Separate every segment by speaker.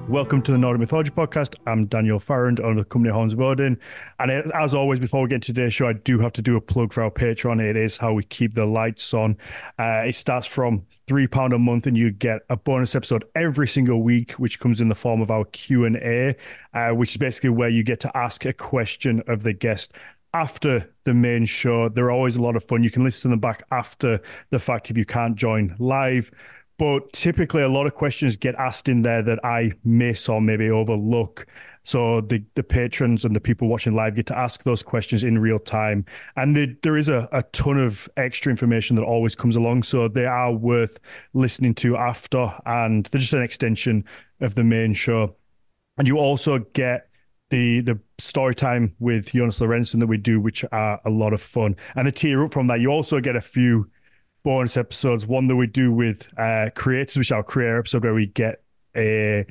Speaker 1: Welcome to the Nordic Mythology Podcast. I'm Daniel Farrand of the company Horns of Odin. And as always, before we get to today's show, I do have to do a plug for our Patreon. It is how we keep the lights on. It starts from £3 a month and you get a bonus episode every single week, which comes in the form of our Q&A, which is basically where you get to ask a question of the guest after the main show. They're always a lot of fun. You can listen to them back after the fact if you can't join live. But typically, a lot of questions get asked in there that I miss or maybe overlook. So the patrons and the people watching live get to ask those questions in real time. And there is a ton of extra information that always comes along. So they are worth listening to after. And they're just an extension of the main show. And you also get the story time with Jonas Lorentzen that we do, which are a lot of fun. And the tier up from that, you also get a few bonus episodes, one that we do with creators, which is our creator episode where we get a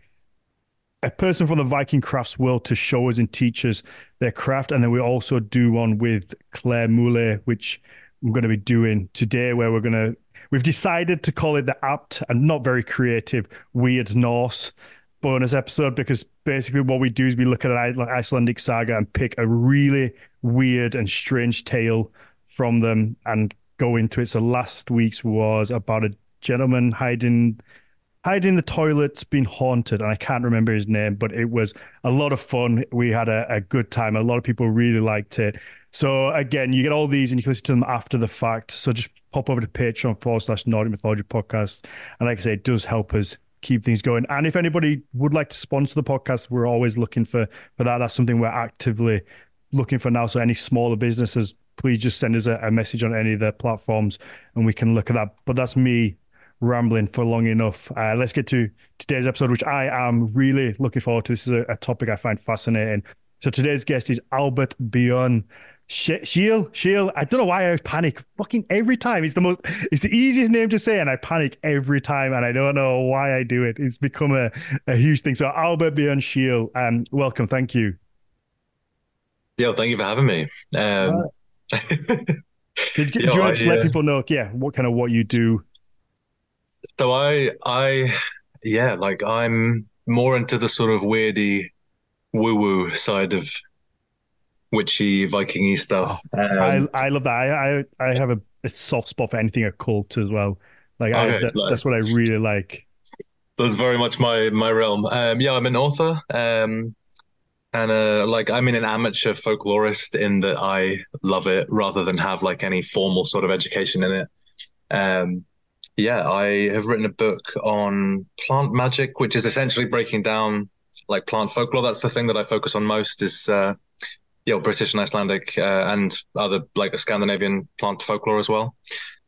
Speaker 1: person from the Viking crafts world to show us and teach us their craft. And then we also do one with Claire Moulet, which I'm going to be doing today, where we've decided to call it the apt and not very creative Weird Norse bonus episode, because basically what we do is we look at an Icelandic saga and pick a really weird and strange tale from them and go into it. So last week's was about a gentleman hiding in the toilets, being haunted, and I can't remember his name, but it was a lot of fun. We had a good time. A lot of people really liked it. So again, you get all these and you can listen to them after the fact. So just pop over to Patreon/Nordic Mythology Podcast. And like I say, it does help us keep things going. And if anybody would like to sponsor the podcast, we're always looking for that. That's something we're actively looking for now. So any smaller businesses, please just send us a message on any of the platforms and we can look at that. But that's me rambling for long enough. Let's get to today's episode, which I am really looking forward to. This is a topic I find fascinating. So today's guest is Albert Bjørn Scheel. I don't know why I panic fucking every time. It's the easiest name to say and I panic every time and I don't know why I do it. It's become a huge thing. So Albert Bjørn Scheel, welcome. Thank you.
Speaker 2: Yo, thank you for having me.
Speaker 1: So do you want to let people know, what you do?
Speaker 2: So I'm more into the sort of weirdy woo-woo side of witchy Viking-y stuff.
Speaker 1: I love that. I have a soft spot for anything occult as well. Like
Speaker 2: Okay,
Speaker 1: that's
Speaker 2: nice.
Speaker 1: what I really like.
Speaker 2: That's very much my realm. I'm an author. And I'm an amateur folklorist in that I love it rather than have like any formal sort of education in it. I have written a book on plant magic, which is essentially breaking down like plant folklore. That's the thing that I focus on most is British and Icelandic and other like Scandinavian plant folklore as well.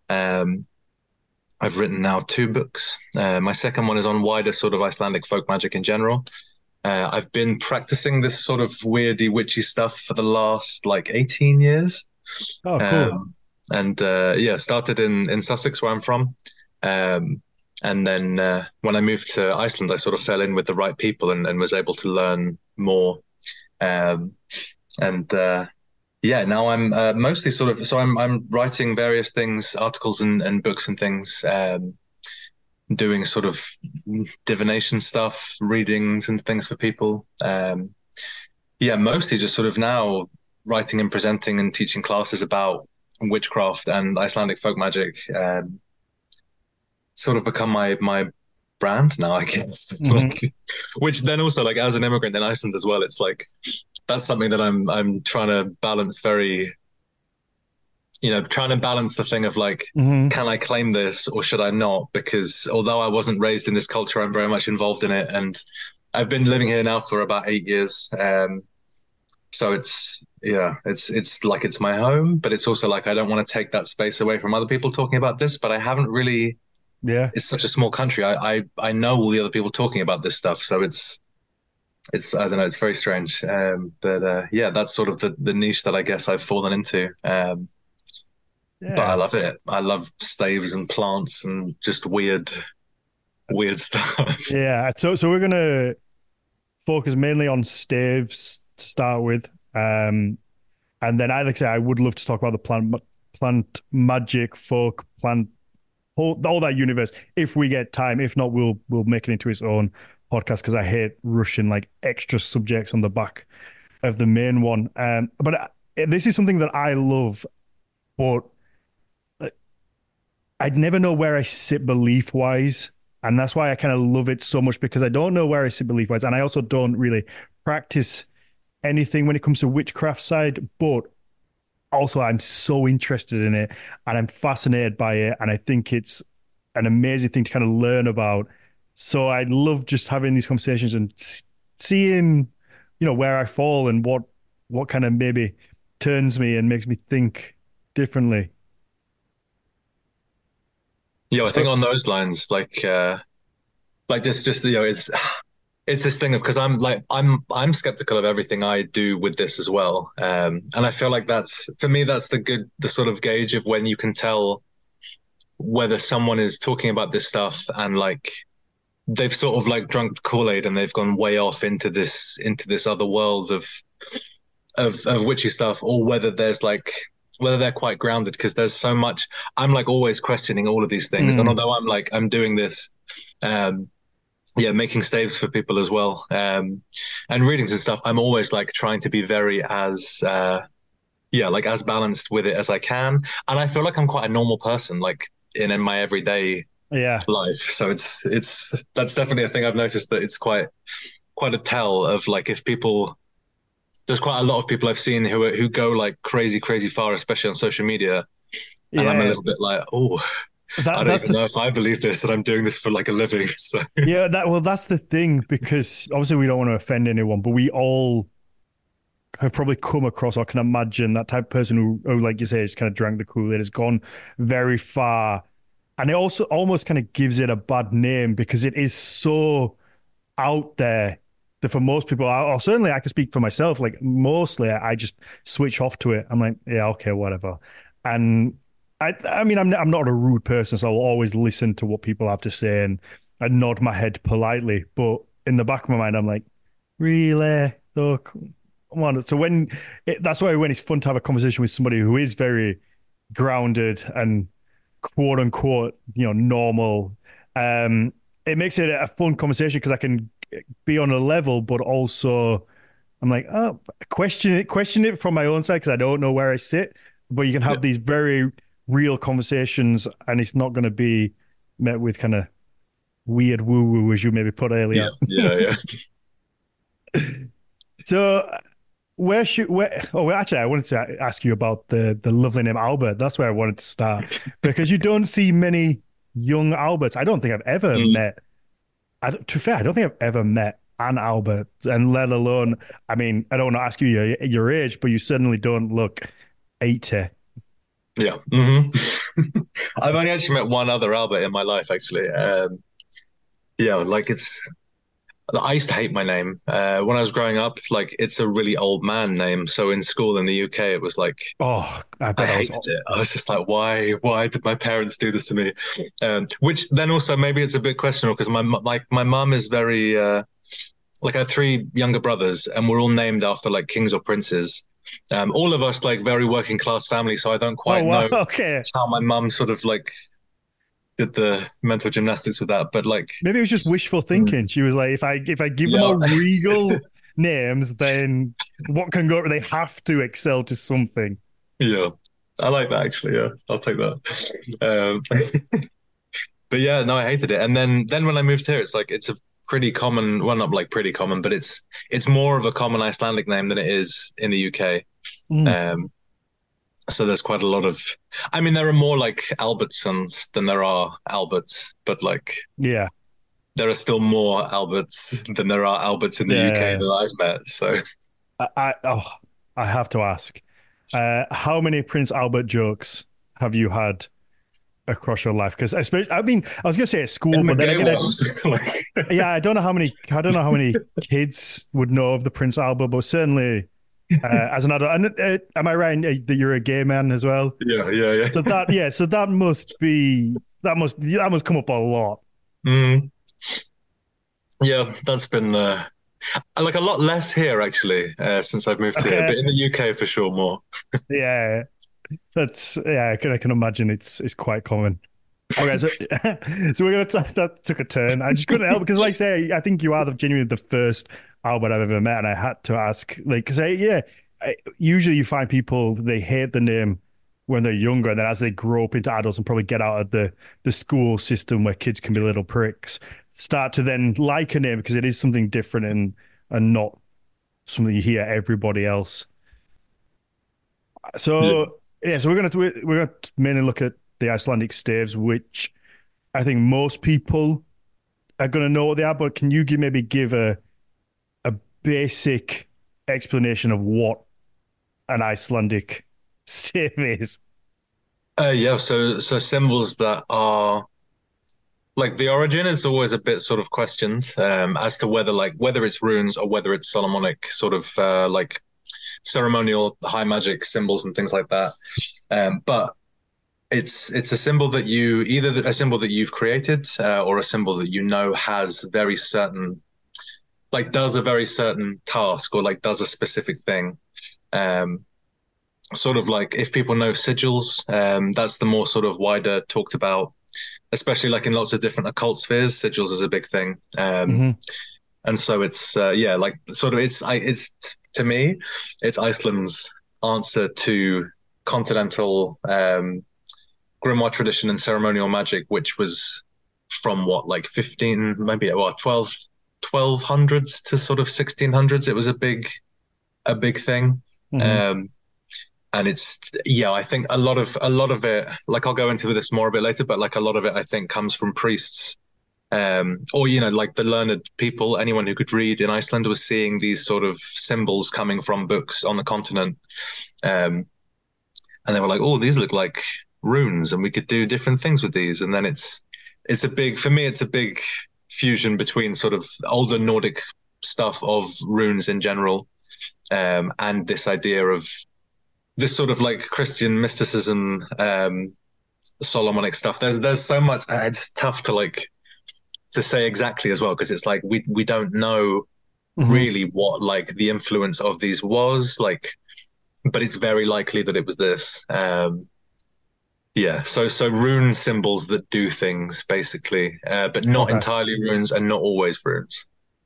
Speaker 2: I've written now 2 books. My second one is on wider sort of Icelandic folk magic in general. I've been practicing this sort of weirdy, witchy stuff for the last like 18 years.
Speaker 1: Oh, cool.
Speaker 2: Started in Sussex, where I'm from. And then when I moved to Iceland, I sort of fell in with the right people and was able to learn more. Now I'm mostly I'm writing various things, articles and books and things. Doing sort of divination stuff, readings and things for people. Mostly just sort of now writing and presenting and teaching classes about witchcraft and Icelandic folk magic. Sort of become my brand now, I guess.
Speaker 1: Mm-hmm.
Speaker 2: Which then also like as an immigrant in Iceland as well, it's like that's something that I'm trying to balance trying to balance the thing of like, can I claim this or should I not? Because although I wasn't raised in this culture, I'm very much involved in it. And I've been living here now for about 8 years. So it's like, it's my home, but it's also like, I don't want to take that space away from other people talking about this, but I haven't really, it's such a small country. I know all the other people talking about this stuff. So it's, I don't know, it's very strange. That's sort of the niche that I guess I've fallen into. But I love it. I love staves and plants and just weird stuff.
Speaker 1: Yeah. So we're gonna focus mainly on staves to start with, and then like I say, I would love to talk about the plant magic, folk, plant, all that universe if we get time. If not, we'll make it into its own podcast because I hate rushing like extra subjects on the back of the main one. But this is something that I love, but I'd never know where I sit belief wise. And that's why I kind of love it so much because I don't know where I sit belief wise. And I also don't really practice anything when it comes to witchcraft side, but also I'm so interested in it and I'm fascinated by it. And I think it's an amazing thing to kind of learn about. So I love just having these conversations and seeing, where I fall and what kind of maybe turns me and makes me think differently.
Speaker 2: Yeah, I think
Speaker 1: So
Speaker 2: on those lines, like this, just it's this thing of because I'm skeptical of everything I do with this as well, and I feel like that's for me that's the sort of gauge of when you can tell whether someone is talking about this stuff and like they've sort of like drunk the Kool-Aid and they've gone way off into this other world of witchy stuff, or whether they're quite grounded because there's so much. I'm like always questioning all of these things, and although I'm doing this, um, yeah, making staves for people as well, and readings and stuff, I'm always like trying to be very as like as balanced with it as I can, and I feel like I'm quite a normal person, like in my everyday
Speaker 1: yeah,
Speaker 2: life. So it's that's definitely a thing I've noticed that it's quite a tell of like if people there's quite a lot of people I've seen who go like crazy far, especially on social media, and I'm a
Speaker 1: yeah.
Speaker 2: little bit like, oh, I don't
Speaker 1: That's
Speaker 2: even know if I believe this, and I'm doing this for like a living. So
Speaker 1: yeah. That's the thing because obviously we don't want to offend anyone, but we all have probably come across or can imagine that type of person who like you say, has kind of drank the Kool-Aid, has gone very far. And it also almost kind of gives it a bad name because it is so out there that for most people, or certainly I can speak for myself, like mostly I just switch off to it. I'm like, yeah, okay, whatever. And I mean, I'm not a rude person, so I'll always listen to what people have to say and I nod my head politely. But in the back of my mind, I'm like, really? So, come on. So that's why when it's fun to have a conversation with somebody who is very grounded and quote unquote, normal. It makes it a fun conversation because I can be on a level, but also I'm like, oh, question it from my own side because I don't know where I sit. But you can
Speaker 2: yeah,
Speaker 1: have these very real conversations, and it's not going to be met with kind of weird woo woo as you maybe put
Speaker 2: yeah,
Speaker 1: earlier.
Speaker 2: yeah.
Speaker 1: So well, actually I wanted to ask you about the lovely name Albert. That's where I wanted to start because you don't see many young Alberts. I don't think I've ever
Speaker 2: Mm,
Speaker 1: met to be fair, I don't think I've ever met an Albert, and let alone, I mean, I don't want to ask you your age, but you certainly don't look 80.
Speaker 2: yeah. I've only actually met one other Albert in my life, actually. Yeah, like I used to hate my name when I was growing up. Like it's a really old man name. So in school in the UK, it was like
Speaker 1: Oh, I
Speaker 2: I
Speaker 1: bet I was.
Speaker 2: hated it. I was just like, why did my parents do this to me? Which then also maybe it's a bit questionable because my mum is very like I have three younger brothers and we're all named after like kings or princes. All of us like very working class family, so I don't
Speaker 1: Oh,
Speaker 2: quite
Speaker 1: wow.
Speaker 2: know
Speaker 1: Okay.
Speaker 2: how my mum sort of like did the mental gymnastics with that. But like,
Speaker 1: Maybe it was just wishful
Speaker 2: mm,
Speaker 1: thinking. She was like, if I give them
Speaker 2: yeah,
Speaker 1: all regal names, then what can go? They have to excel to something.
Speaker 2: yeah, I like that actually. Yeah, I'll take that. But yeah, no, I hated it. And then when I moved here, it's like it's a pretty common, well, not like pretty common, but it's more of a common Icelandic name than it is in the UK.
Speaker 1: Mm,
Speaker 2: Um, so there's quite a lot of, I mean, there are more like Albertsons than there are Alberts, but like
Speaker 1: yeah,
Speaker 2: there are still more Alberts than there are Alberts in the UK
Speaker 1: yeah.
Speaker 2: that I've met. So
Speaker 1: I have to ask, how many Prince Albert jokes have you had across your life? Because especially, I mean, I was gonna say at school,
Speaker 2: in the
Speaker 1: but then
Speaker 2: gay
Speaker 1: again,
Speaker 2: world, like,
Speaker 1: yeah, I don't know how many kids would know of the Prince Albert, but certainly as an adult. And am I right that you're a gay man as well?
Speaker 2: yeah, yeah, yeah.
Speaker 1: So that must come up a lot.
Speaker 2: Mm, yeah, that's been like a lot less here actually since I've moved here,
Speaker 1: Okay,
Speaker 2: but in the UK for sure more.
Speaker 1: yeah, I can imagine it's quite common. Okay, so so we're gonna that took a turn. I just couldn't help because, like, say, I think you are genuinely the first Albert I've ever met, and I had to ask, like, because usually you find people they hate the name when they're younger, and then as they grow up into adults and probably get out of the school system where kids can be little pricks, start to then like a name because it is something different and not something you hear everybody else.
Speaker 2: Yeah.
Speaker 1: So yeah, so we're gonna mainly look at the Icelandic staves, which I think most people are gonna know what they are. But can you maybe give a basic explanation of what an Icelandic stave is?
Speaker 2: Yeah, so symbols that are like the origin is always a bit sort of questioned as to whether it's runes or whether it's Solomonic sort of like ceremonial high magic symbols and things like that. But it's a symbol that you either a symbol that you've created or a symbol that you know has very certain like does a very certain task or like does a specific thing. Um, Sort of like if people know sigils, that's the more sort of wider talked about, especially like in lots of different occult spheres. Sigils is a big thing.
Speaker 1: Mm-hmm.
Speaker 2: And so it's yeah, like sort of it's to me, it's Iceland's answer to continental grimoire tradition and ceremonial magic, which was from what like 15 maybe what 1200s to sort of 1600s. It was a big thing.
Speaker 1: Mm-hmm.
Speaker 2: Um, and it's yeah, I think a lot of it, like I'll go into this more a bit later, but like a lot of it I think comes from priests or you know like the learned people, anyone who could read in Iceland was seeing these sort of symbols coming from books on the continent, um, and they were like, oh, these look like runes and we could do different things with these. And then it's a big, for me it's a big fusion between sort of older Nordic stuff of runes in general, and this idea of this sort of like Christian mysticism, Solomonic stuff. There's so much. It's tough to like to say exactly as well because it's like we don't know
Speaker 1: Mm-hmm.
Speaker 2: really what like the influence of these was like, but it's very likely that it was this. Yeah, so rune symbols that do things basically, but not
Speaker 1: Okay.
Speaker 2: entirely runes and not always runes.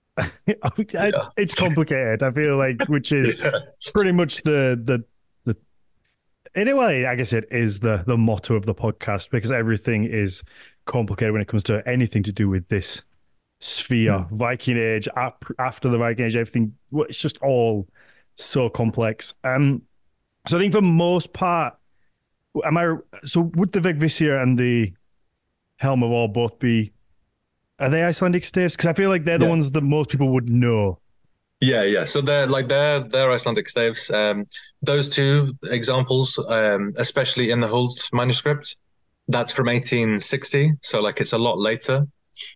Speaker 2: Yeah,
Speaker 1: It's complicated. I feel like, which is
Speaker 2: yeah,
Speaker 1: pretty much the in a way, I guess it is the motto of the podcast because everything is complicated when it comes to anything to do with this sphere,
Speaker 2: mm.
Speaker 1: Viking Age, after the Viking Age, everything. It's just all so complex. So I think for most part, am I? So would the Vegvisir and the Helm of All both be? Are they Icelandic staves? Because I feel like they're the
Speaker 2: Yeah.
Speaker 1: ones that most people would know.
Speaker 2: Yeah. So they're Icelandic staves. Those two examples, especially in the Huld manuscript, that's from 1860. So like it's a lot later.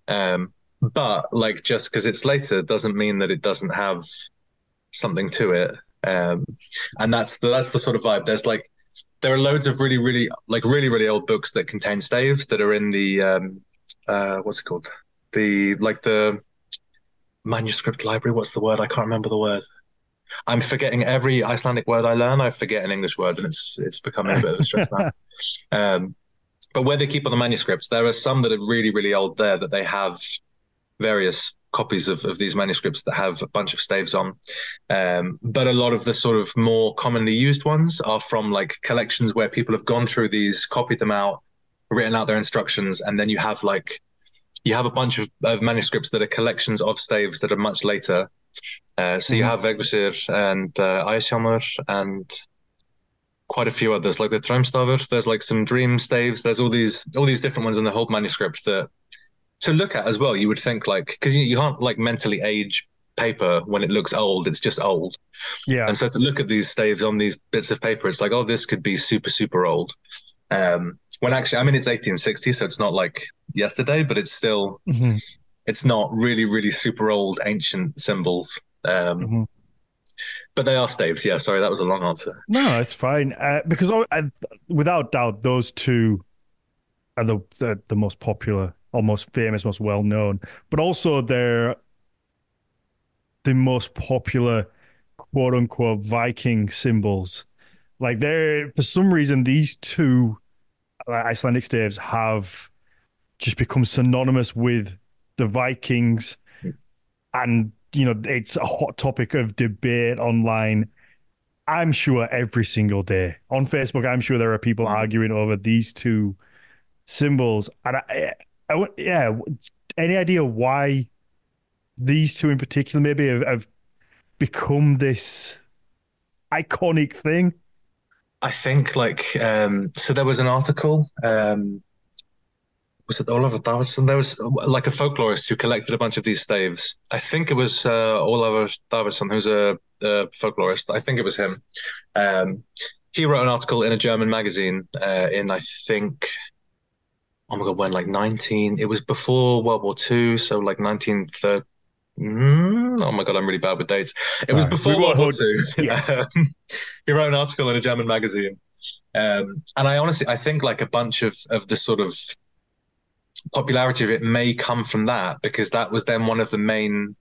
Speaker 2: But like just because it's later doesn't mean that it doesn't have something to it. Um, and that's the sort of vibe. There are loads of really old books that contain staves that are in the what's it called? The manuscript library. What's the word? I can't remember the word. I'm forgetting every Icelandic word I learn. I forget an English word, and it's becoming a bit of a stress now. Um, but where they keep all the manuscripts, there are some that are really old there that they have various copies of these manuscripts that have a bunch of staves on. But a lot of the sort of more commonly used ones are from like collections where people have gone through these, copied them out, written out their instructions, and then you have a bunch of manuscripts that are collections of staves that are much later. So you
Speaker 1: Mhm.
Speaker 2: have Vegvisir and Æsjalmur and quite a few others, like the Draumstafur. There's like some dream staves. There's all these different ones in the whole manuscript that to look at as well. You would think like because you can't like mentally age paper when it looks old. It's just old.
Speaker 1: Yeah.
Speaker 2: And so to look at these staves on these bits of paper, it's like, oh, this could be super old. When actually, I mean, it's 1860, so it's not like yesterday, but it's still
Speaker 1: Mhm.
Speaker 2: it's not really super old ancient symbols.
Speaker 1: Mhm.
Speaker 2: But they are staves. Yeah, sorry, that was a long answer.
Speaker 1: No, it's fine. Because without doubt, those two are the most popular, or most famous, most well known. But also, they're the most popular, quote unquote, Viking symbols. Like they're for some reason these two Icelandic staves have. just become synonymous with the Vikings, and it's a hot topic of debate online. I'm sure every single day on Facebook, I'm sure there are people arguing over these two symbols. And yeah, any idea why these two in particular maybe have become this iconic thing?
Speaker 2: I think so there was an article, was it Oliver Davidson? There was like a folklorist who collected a bunch of these staves. I think it was Oliver Davidson, who's a folklorist. I think it was him. He wrote an article in a German magazine in, I think, oh my God, when, like 19, it was before World War II, so like 1930. Oh my God, I'm really bad with dates. It was before World War II. Yeah. He wrote an article in a German magazine. And I think like a bunch of the sort of popularity of it may come from that, because that was then one of the main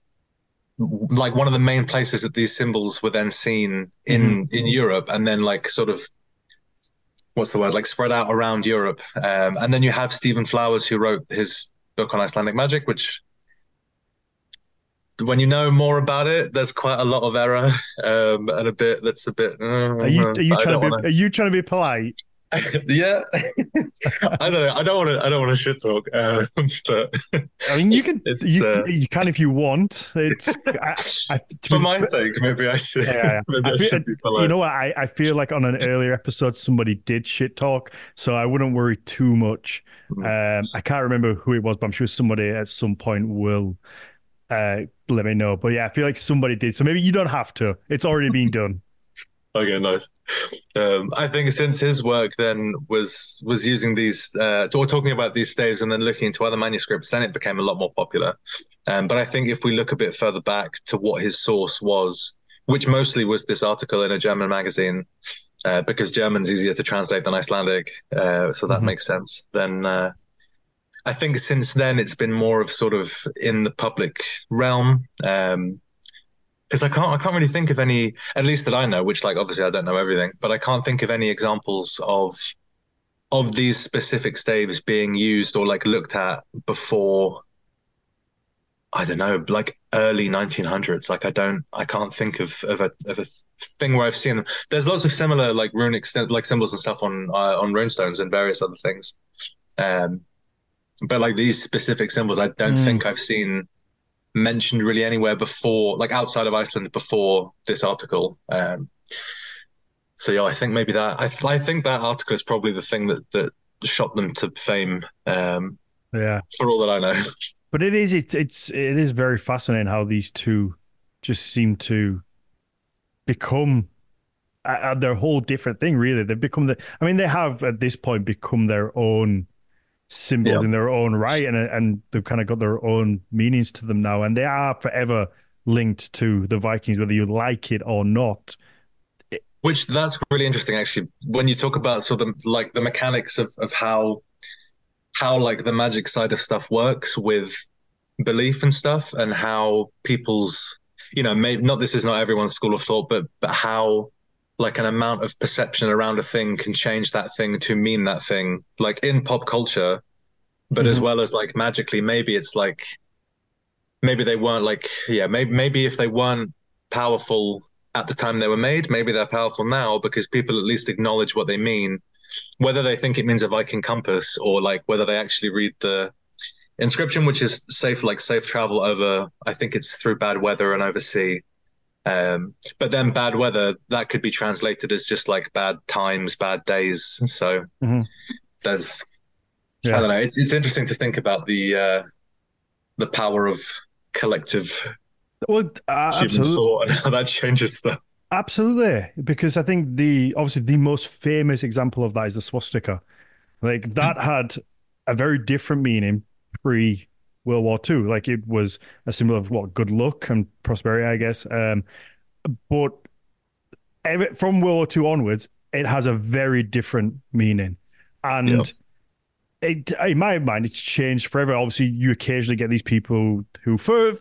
Speaker 2: places that these symbols were then seen in Europe, and then like sort of what's the word, like spread out around Europe. And then you have Stephen Flowers, who wrote his book on Icelandic magic, which when you know more about it, there's quite a lot of error, and a bit that's a bit.
Speaker 1: Are you trying to be polite?
Speaker 2: Yeah, I don't know. I don't want to shit talk. But
Speaker 1: I mean, you can. You can if you want. It's
Speaker 2: for my sake. Maybe I should.
Speaker 1: Yeah. I should be polite. You know what? I feel like on an earlier episode somebody did shit talk, so I wouldn't worry too much. I can't remember who it was, but I'm sure somebody at some point will let me know. But yeah, I feel like somebody did. So maybe you don't have to. It's already been done.
Speaker 2: Okay, nice. I think since his work then was using these or talking about these staves and then looking into other manuscripts, then it became a lot more popular. But I think if we look a bit further back to what his source was, which mostly was this article in a German magazine, because German's easier to translate than Icelandic, so that makes sense. Then I think since then it's been more of sort of in the public realm. Because I can't really think of any, at least that I know, which like obviously I don't know everything, but I can't think of any examples of these specific staves being used or like looked at before, I don't know, like early 1900s. Like I can't think of a thing where I've seen them. There's lots of similar like runic like symbols and stuff on runestones and various other things, but like these specific symbols, I don't think I've seen mentioned really anywhere before, like outside of Iceland, before this article. So yeah, I think maybe that I think that article is probably the thing that shot them to fame.
Speaker 1: Yeah,
Speaker 2: for all that I know.
Speaker 1: But it is very fascinating how these two just seem to become their whole different thing. Really, they've become they have at this point become their own symbol in their own right, and they've kind of got their own meanings to them now, and they are forever linked to the Vikings, whether you like it or not.
Speaker 2: Which that's really interesting, actually, when you talk about sort of like the mechanics of how like the magic side of stuff works with belief and stuff, and how people's, maybe not, this is not everyone's school of thought, but how like an amount of perception around a thing can change that thing to mean that thing, like in pop culture, but as well as like magically, maybe it's like, maybe they weren't like, maybe if they weren't powerful at the time they were made, maybe they're powerful now because people at least acknowledge what they mean, whether they think it means a Viking compass or like whether they actually read the inscription, which is safe travel over, I think it's through bad weather and over sea. But then bad weather, that could be translated as just like bad times, bad days. So there's, I don't know. It's interesting to think about the power of collective human thought and how that changes stuff.
Speaker 1: Absolutely, because I think obviously the most famous example of that is the swastika. Like that had a very different meaning pre World War II. Like it was a symbol of good luck and prosperity, I guess. But from World War II onwards, it has a very different meaning. And in my mind, it's changed forever. Obviously, you occasionally get these people who, for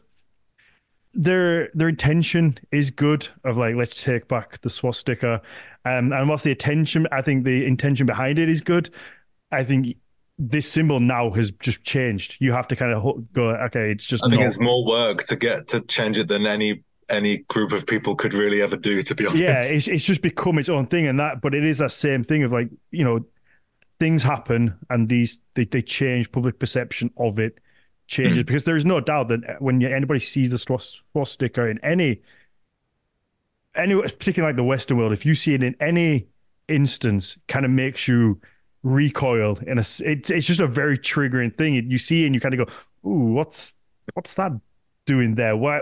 Speaker 1: their intention is good, of like, let's take back the swastika. And what's the intention? I think the intention behind it is good. I think this symbol now has just changed. You have to kind of go, okay, it's just
Speaker 2: I think
Speaker 1: not.
Speaker 2: it's more work to get to change it than any group of people could really ever do, to be
Speaker 1: Yeah,
Speaker 2: honest.
Speaker 1: it's just become its own thing, and that. But it is that same thing of like, things happen, and they change public perception of it changes,
Speaker 2: Mm.
Speaker 1: because there is no doubt that when anybody sees the swastika in any, particularly like the Western world, if you see it in any instance, kind of makes you recoil. It's just a very triggering thing. You see it and you kind of go, "Ooh, what's that doing there?" Why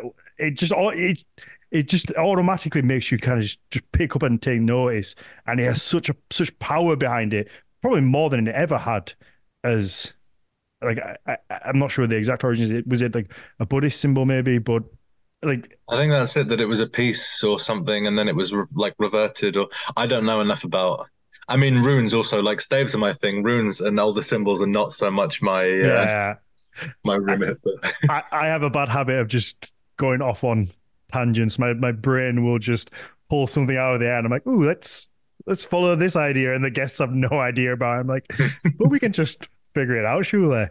Speaker 1: it just automatically makes you kind of just pick up and take notice, and it has such power behind it, probably more than it ever had. As like I'm not sure the exact origins. Was it like a Buddhist symbol maybe, but like
Speaker 2: I think that's it, that it was a piece or something, and then it was like reverted, or I don't know enough about. I mean, runes also, like staves are my thing. Runes and older symbols are not so much
Speaker 1: yeah.
Speaker 2: my
Speaker 1: I,
Speaker 2: remit. But
Speaker 1: I have a bad habit of just going off on tangents. My brain will just pull something out of the air, and I'm like, "Ooh, let's follow this idea," and the guests have no idea about it. I'm like, "But we can just figure it out, surely."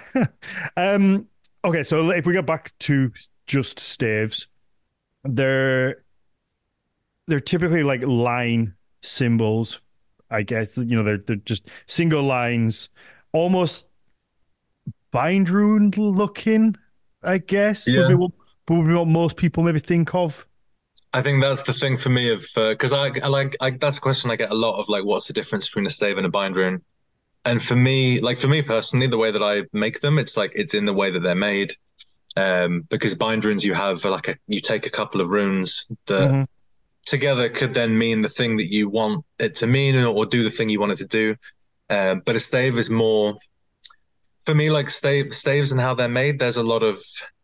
Speaker 1: um, okay, so if we go back to just staves, they're they're typically like line symbols, I guess. They're just single lines, almost bind rune looking, I guess,
Speaker 2: yeah,
Speaker 1: would be what most people maybe think of.
Speaker 2: I think that's the thing for me of because that's a question I get a lot of, like, what's the difference between a stave and a bind rune? And for me personally, the way that I make them, it's like it's in the way that they're made. Because bind runes, you have you take a couple of runes that
Speaker 1: Mm-hmm.
Speaker 2: together could then mean the thing that you want it to mean, or do the thing you want it to do. But a stave is more, for me, like staves and how they're made. There's a lot of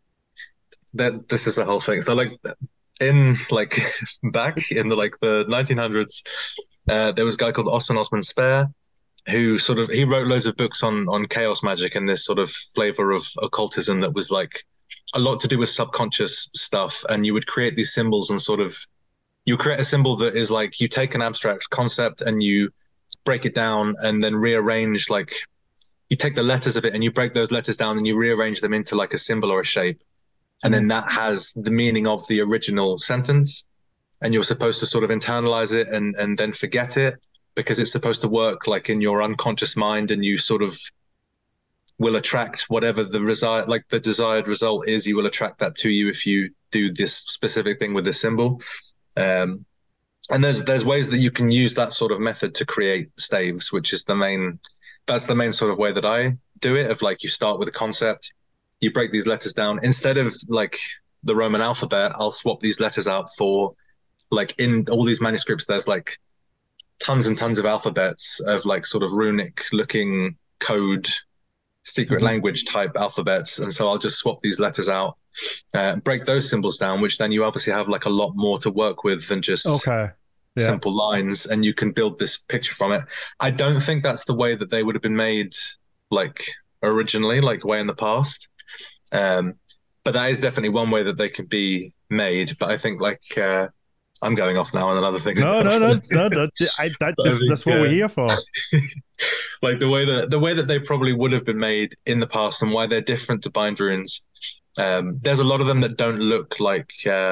Speaker 2: that. This is the whole thing. So like in like back in the 1900s, there was a guy called Austin Osman Spare who he wrote loads of books on chaos magic and this sort of flavor of occultism that was like a lot to do with subconscious stuff. And you would create these symbols and you create a symbol that is like you take an abstract concept and you break it down and then rearrange, like you take the letters of it and you break those letters down and you rearrange them into like a symbol or a shape. And
Speaker 1: Mm-hmm.
Speaker 2: then that has the meaning of the original sentence. And you're supposed to sort of internalize it and then forget it, because it's supposed to work like in your unconscious mind, and you sort of will attract whatever the desired result is. You will attract that to you if you do this specific thing with this symbol. Um, and there's ways that you can use that sort of method to create staves, which is that's the main sort of way that I do it. Of like, you start with a concept, you break these letters down. Instead of like the Roman alphabet, I'll swap these letters out for, like, in all these manuscripts, there's like tons and tons of alphabets of like sort of runic looking code, secret
Speaker 1: Mm-hmm.
Speaker 2: language type alphabets. And so I'll just swap these letters out, break those symbols down, which then you obviously have like a lot more to work with than just
Speaker 1: Okay. Yeah.
Speaker 2: simple lines, and you can build this picture from it. I don't think that's the way that they would have been made, like originally, like way in the past. Um, but that is definitely one way that they can be made. But I think I'm going off now on another thing.
Speaker 1: No, no, no, no, no.
Speaker 2: I
Speaker 1: That's
Speaker 2: think
Speaker 1: what we're here for.
Speaker 2: like the way that they probably would have been made in the past and why they're different to bind runes. There's a lot of them that don't look like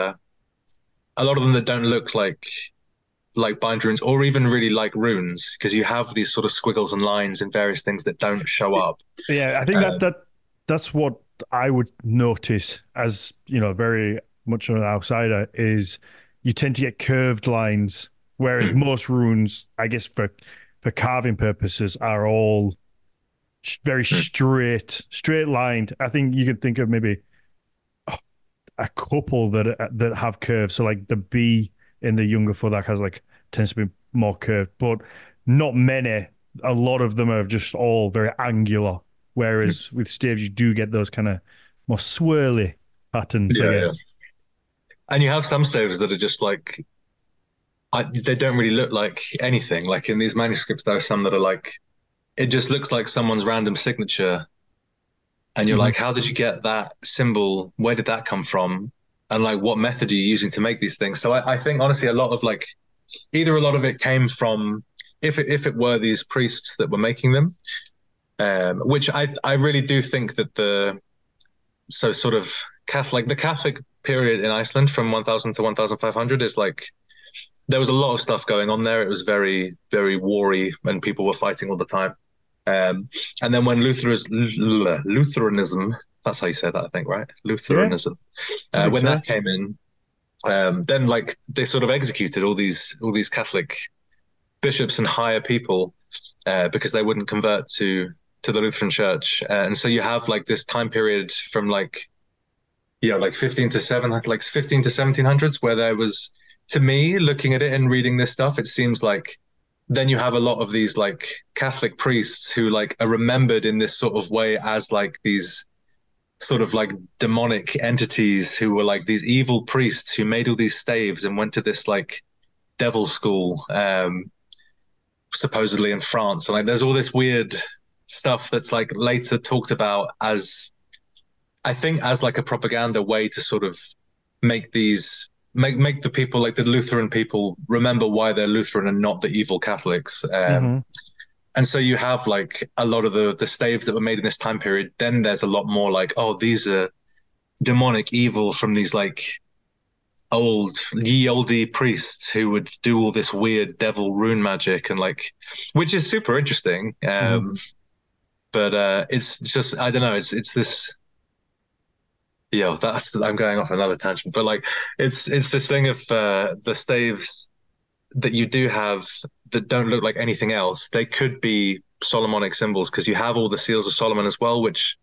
Speaker 2: bind runes, or even really like runes, because you have these sort of squiggles and lines and various things that don't show up.
Speaker 1: Yeah, I think
Speaker 2: Um,
Speaker 1: that's what I would notice as, very much of an outsider, is you tend to get curved lines, whereas
Speaker 2: mm,
Speaker 1: most runes, I guess for carving purposes, are all very
Speaker 2: mm.
Speaker 1: straight lined. I think you could think of maybe a couple that have curves. So like the B in the younger Fodak has like tends to be more curved, but not many. A lot of them are just all very angular. Whereas with staves, you do get those kind of more swirly patterns, I
Speaker 2: Yeah, yeah.
Speaker 1: guess.
Speaker 2: And you have some staves that are just like they don't really look like anything. Like in these manuscripts, there are some that are like it just looks like someone's random signature, and you're
Speaker 1: Mm-hmm.
Speaker 2: like, how did you get that symbol? Where did that come from? And like, what method are you using to make these things? So I think honestly, a lot of like either a lot of it came from, if it were these priests that were making them, which I really do think that so sort of the Catholic period in Iceland from 1000 to 1500 is like there was a lot of stuff going on there. It was very, very warry and people were fighting all the time. And then when Lutheranism, that's how you say that, I think, right?
Speaker 1: Yeah,
Speaker 2: Lutheranism.
Speaker 1: I think
Speaker 2: When
Speaker 1: so.
Speaker 2: that came in, then like they sort of executed all these Catholic bishops and higher people because they wouldn't convert to the Lutheran Church. And so you have like this time period from like like 15 to 1700s where there was, to me, looking at it and reading this stuff, it seems like then you have a lot of these like Catholic priests who like are remembered in this sort of way as like these sort of like demonic entities who were like these evil priests who made all these staves and went to this like devil school, supposedly in France. And like there's all this weird stuff that's like later talked about as, I think, as like a propaganda way to sort of make these make the people, like the Lutheran people, remember why they're Lutheran and not the evil Catholics.
Speaker 1: Hmm.
Speaker 2: And so you have like a lot of the staves that were made in this time period. Then there's a lot more like, oh, these are demonic evil from these like ye olde priests who would do all this weird devil rune magic and like, which is super interesting.
Speaker 1: Hmm.
Speaker 2: But it's just, I don't know, it's this, yeah, that's, I'm going off another tangent, but like it's this thing of the staves that you do have that don't look like anything else. They could be Solomonic symbols because you have all the seals of Solomon as well, which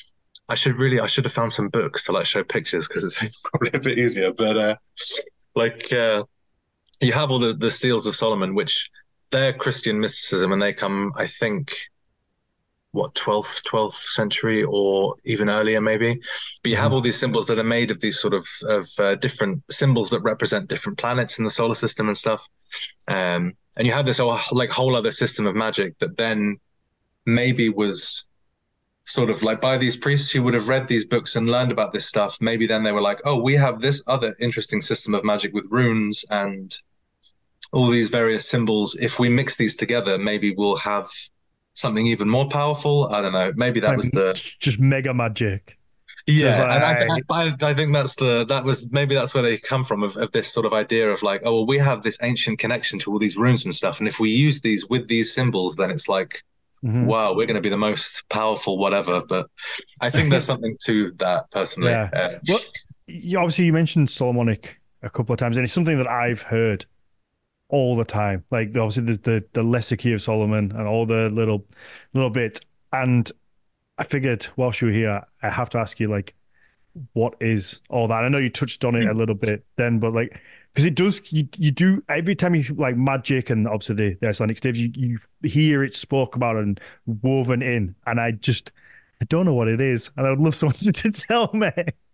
Speaker 2: I should have found some books to like show pictures because it's probably a bit easier. But like you have all the seals of Solomon, which they're Christian mysticism, and they come, I think, what, 12th century or even earlier maybe. But you have
Speaker 1: Hmm.
Speaker 2: all these symbols that are made of these sort of different symbols that represent different planets in the solar system and stuff. And you have this whole other system of magic that then maybe was sort of like by these priests who would have read these books and learned about this stuff. Maybe then they were like, oh, we have this other interesting system of magic with runes and all these various symbols. If we mix these together, maybe we'll have something even more powerful. I don't know. Maybe that
Speaker 1: Like
Speaker 2: was the,
Speaker 1: just mega magic. Just
Speaker 2: yeah. And
Speaker 1: like,
Speaker 2: I think that was, maybe that's where they come from of this sort of idea of like, oh, well, we have this ancient connection to all these runes and stuff. And if we use these with these symbols, then it's like,
Speaker 1: mhm.
Speaker 2: wow, we're going to be the most powerful, whatever. But I think there's something to that personally.
Speaker 1: Yeah. Well, obviously you mentioned Solomonic a couple of times, and it's something that I've heard all the time. Like obviously the lesser key of Solomon and all the little bit. And I figured whilst you were here, I have to ask you like, what is all that? I know you touched on it a little bit then, but like because it does you do every time you like magic and obviously the Icelandic staves, you hear it spoke about and woven in, and I don't know what it is, and I would love someone to tell me.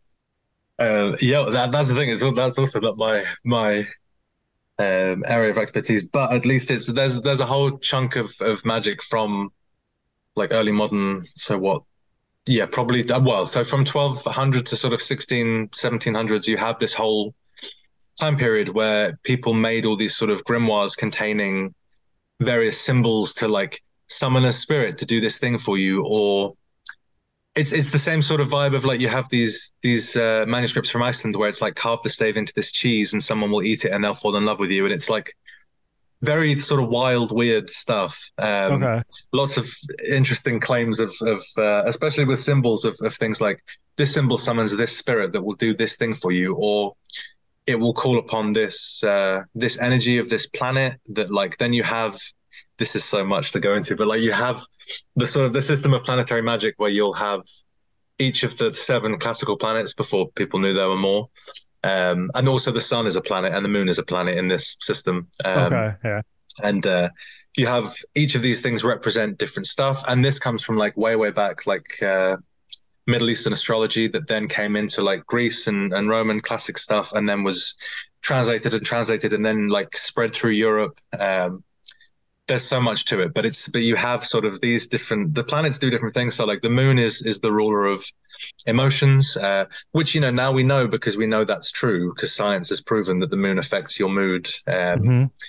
Speaker 2: Yeah, that's the thing. That's also not my area of expertise, but at least it's there's a whole chunk of magic from like early modern. So what? Yeah, probably. Well, so from 1200 to sort of 1700s, you have this whole time period where people made all these sort of grimoires containing various symbols to like summon a spirit to do this thing for you, or it's the same sort of vibe of like you have these manuscripts from Iceland where it's like carve the stave into this cheese and someone will eat it and they'll fall in love with you, and it's like very sort of wild, weird stuff.
Speaker 1: Okay.
Speaker 2: Lots of interesting claims of especially with symbols of things like this symbol summons this spirit that will do this thing for you, or it will call upon this energy of this planet that like then you have, this is so much to go into, but like you have the sort of the system of planetary magic where you'll have each of the seven classical planets before people knew there were more. And also the sun is a planet and the moon is a planet in this system.
Speaker 1: Okay. Yeah.
Speaker 2: And you have each of these things represent different stuff. And this comes from like way back, like Middle Eastern astrology that then came into like Greece and Roman classic stuff and then was translated and then like spread through Europe. There's so much to it, but you have sort of these different, the planets do different things. So like the moon is the ruler of emotions, which, you know, now we know because we know that's true because science has proven that the moon affects your mood.
Speaker 1: Hmm.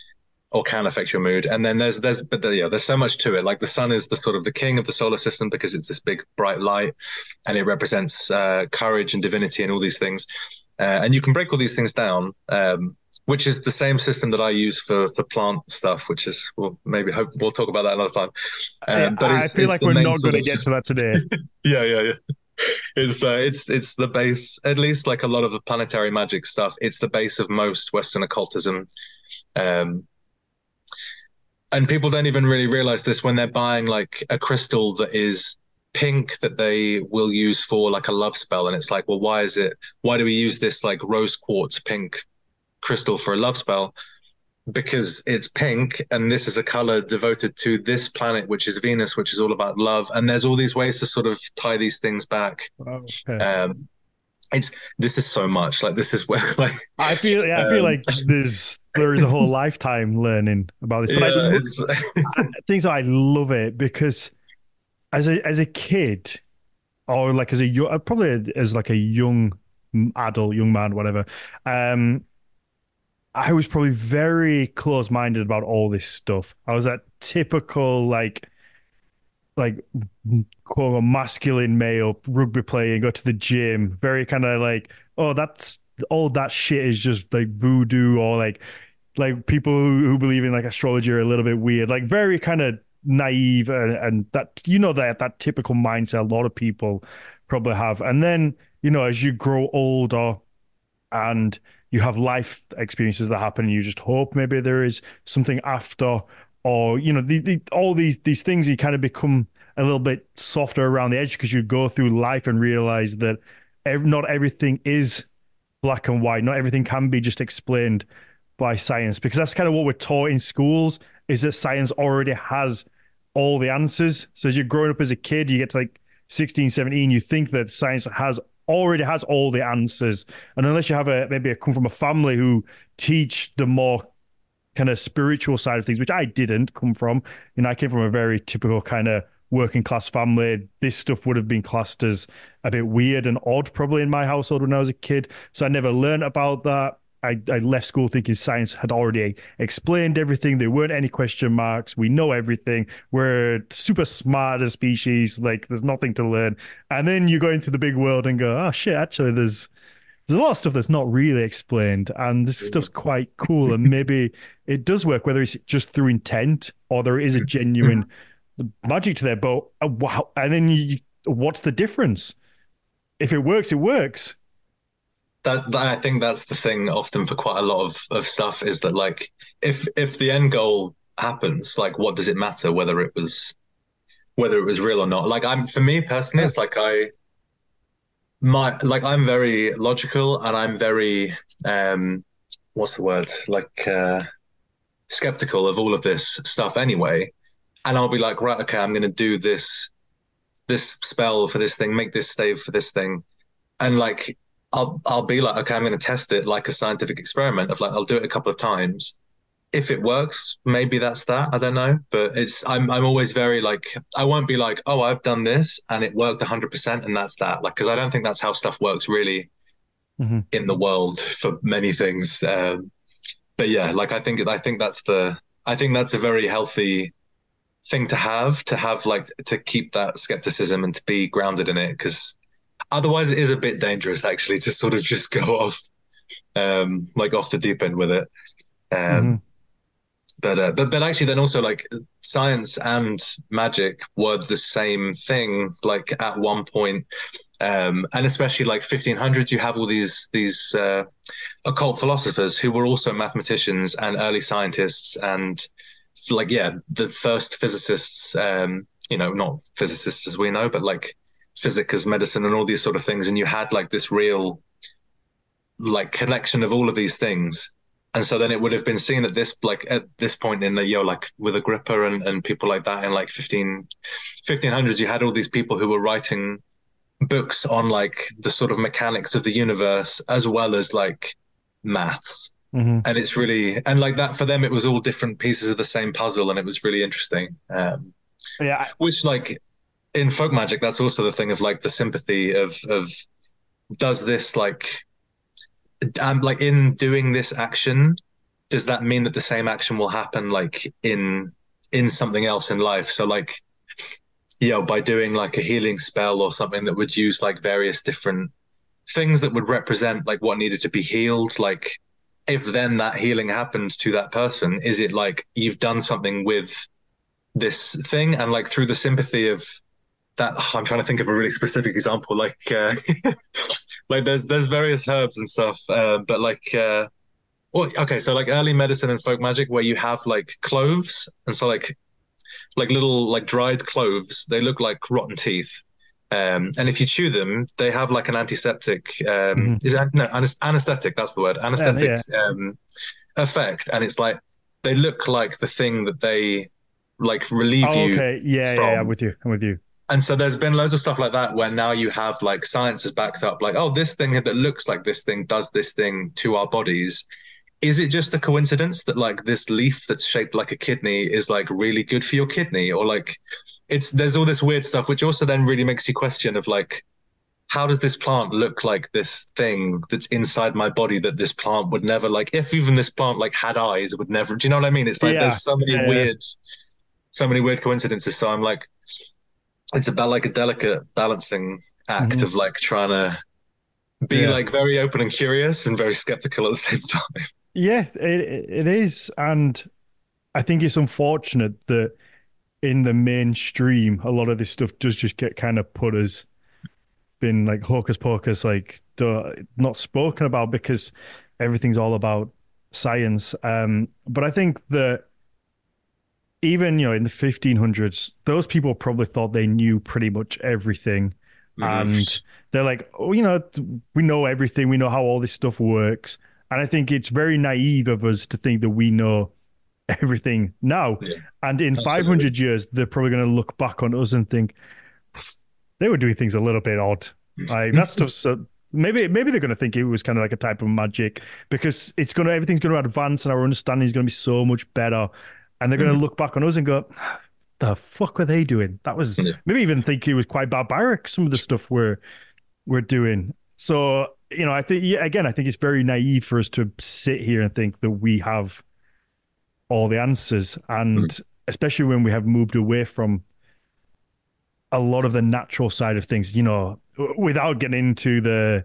Speaker 2: or can affect your mood. And then there's so much to it. Like the sun is the sort of the king of the solar system because it's this big bright light, and it represents courage and divinity and all these things. And you can break all these things down, which is the same system that I use for plant stuff, which is, well, maybe we'll talk about that another time.
Speaker 1: But I feel like we're not going to get to that today.
Speaker 2: Yeah. It's the base, at least like a lot of the planetary magic stuff. It's the base of most Western occultism. And people don't even really realize this when they're buying like a crystal that is pink that they will use for like a love spell. And it's like, well, why do we use this like rose quartz pink crystal for a love spell? Because it's pink, and this is a color devoted to this planet, which is Venus, which is all about love. And there's all these ways to sort of tie these things back. Okay. This is so much like this is where like
Speaker 1: I feel like there is a whole lifetime learning about this. But things I love it because as a kid, or like as probably as like a young adult, young man, whatever. I was probably very close-minded about all this stuff. I was that typical like quote a masculine male rugby player, go to the gym, very kind of like, oh, that's all that shit is just like voodoo, or like people who believe in like astrology are a little bit weird, like very kind of naive, and that, you know, that typical mindset a lot of people probably have. And then, you know, as you grow older and you have life experiences that happen, and you just hope maybe there is something after, or, you know, all these things, you kind of become a little bit softer around the edge because you go through life and realize that not everything is black and white. Not everything can be just explained by science, because that's kind of what we're taught in schools, is that science already has all the answers. So as you're growing up as a kid, you get to like 16, 17, you think that science already has all the answers. And unless you have maybe come from a family who teach the more kind of spiritual side of things, which I didn't come from. You know, I came from a very typical kind of working class family. This stuff would have been classed as a bit weird and odd probably in my household when I was a kid. So I never learned about that. I left school thinking science had already explained everything. There weren't any question marks. We know everything. We're super smart as a species. Like, there's nothing to learn. And then you go into the big world and go, oh shit, actually there's a lot of stuff that's not really explained, and this stuff's quite cool. And maybe it does work, whether it's just through intent or there is a genuine magic to there. But wow. And then what's the difference? If it works, it works.
Speaker 2: That I think that's the thing often for quite a lot of stuff, is that like if the end goal happens, like what does it matter whether it was real or not? Like for me personally, it's like I'm very logical, and I'm very what's the word, like skeptical of all of this stuff anyway. And I'll be like, right, okay, I'm going to do this spell for this thing, make this stave for this thing, and like I'll be like, okay, I'm going to test it like a scientific experiment of like, I'll do it a couple of times. If it works, maybe that's that. I don't know, but I'm always very like, I won't be like, oh, I've done this and it worked 100% and that's that. Like, because I don't think that's how stuff works really in the world for many things. But yeah, like I think that's a very healthy thing to have like to keep that skepticism and to be grounded in it, because otherwise it is a bit dangerous actually to sort of just go off like off the deep end with it. But actually then also like science and magic were the same thing like at one point, and especially like 1500s, you have all these occult philosophers who were also mathematicians and early scientists, and like the first physicists, not physicists as we know, but like physics as medicine and all these sort of things. And you had like this real like connection of all of these things. And so then it would have been seen at this point in the like with Agrippa and people like that in like 1500s, you had all these people who were writing books on like the sort of mechanics of the universe as well as like maths. And it's really, and like that for them, it was all different pieces of the same puzzle, and it was really interesting. Which like in folk magic, that's also the thing of like the sympathy of does this like in doing this action, does that mean that the same action will happen like in something else in life? So like, by doing like a healing spell or something that would use like various different things that would represent like what needed to be healed, like if then that healing happens to that person, is it like you've done something with this thing? And like through the sympathy of that, I'm trying to think of a really specific example, like like there's various herbs and stuff, but like well, okay, so like early medicine and folk magic where you have like cloves, and so like little like dried cloves, they look like rotten teeth. And if you chew them, they have like an antiseptic, is it, no, anesthetic, that's the word, anesthetic
Speaker 1: Yeah.
Speaker 2: effect. And it's like, they look like the thing that they like relieve
Speaker 1: Oh,
Speaker 2: you
Speaker 1: okay. Yeah. I'm
Speaker 2: from.
Speaker 1: with you. I'm with you.
Speaker 2: And so there's been loads of stuff like that where now you have like science is backed up, like, oh, this thing that looks like this thing does this thing to our bodies. Is it just a coincidence that like this leaf that's shaped like a kidney is like really good for your kidney? Or like there's all this weird stuff, which also then really makes you question of like, how does this plant look like this thing that's inside my body that this plant would never, like, if even this plant like had eyes, it would never, do you know what I mean? It's like
Speaker 1: Yeah.
Speaker 2: there's so many weird coincidences. So I'm like, it's about like a delicate balancing act
Speaker 1: Mhm.
Speaker 2: of like trying to be
Speaker 1: Yeah.
Speaker 2: like very open and curious and very skeptical at the same time.
Speaker 1: Yeah, it is. And I think it's unfortunate that in the mainstream, a lot of this stuff does just get kind of put as been like hocus pocus, like not spoken about because everything's all about science. But I think that even, in the 1500s, those people probably thought they knew pretty much everything. And
Speaker 2: Mm-hmm.
Speaker 1: they're like, oh, we know everything. We know how all this stuff works. And I think it's very naive of us to think that we know everything now.
Speaker 2: Yeah,
Speaker 1: And in
Speaker 2: absolutely.
Speaker 1: 500 years, they're probably going to look back on us and think they were doing things a little bit odd. Like that stuff's so, maybe they're going to think it was kind of like a type of magic because everything's going to advance and our understanding is going to be so much better. And they're going to
Speaker 2: Mm,
Speaker 1: look back on us and go, the fuck were they doing? That was
Speaker 2: yeah.
Speaker 1: maybe even think it was quite barbaric, some of the stuff we're doing. So, I think, yeah, again, I think it's very naive for us to sit here and think that we have all the answers.
Speaker 2: Mm,
Speaker 1: And especially when we have moved away from a lot of the natural side of things, without getting into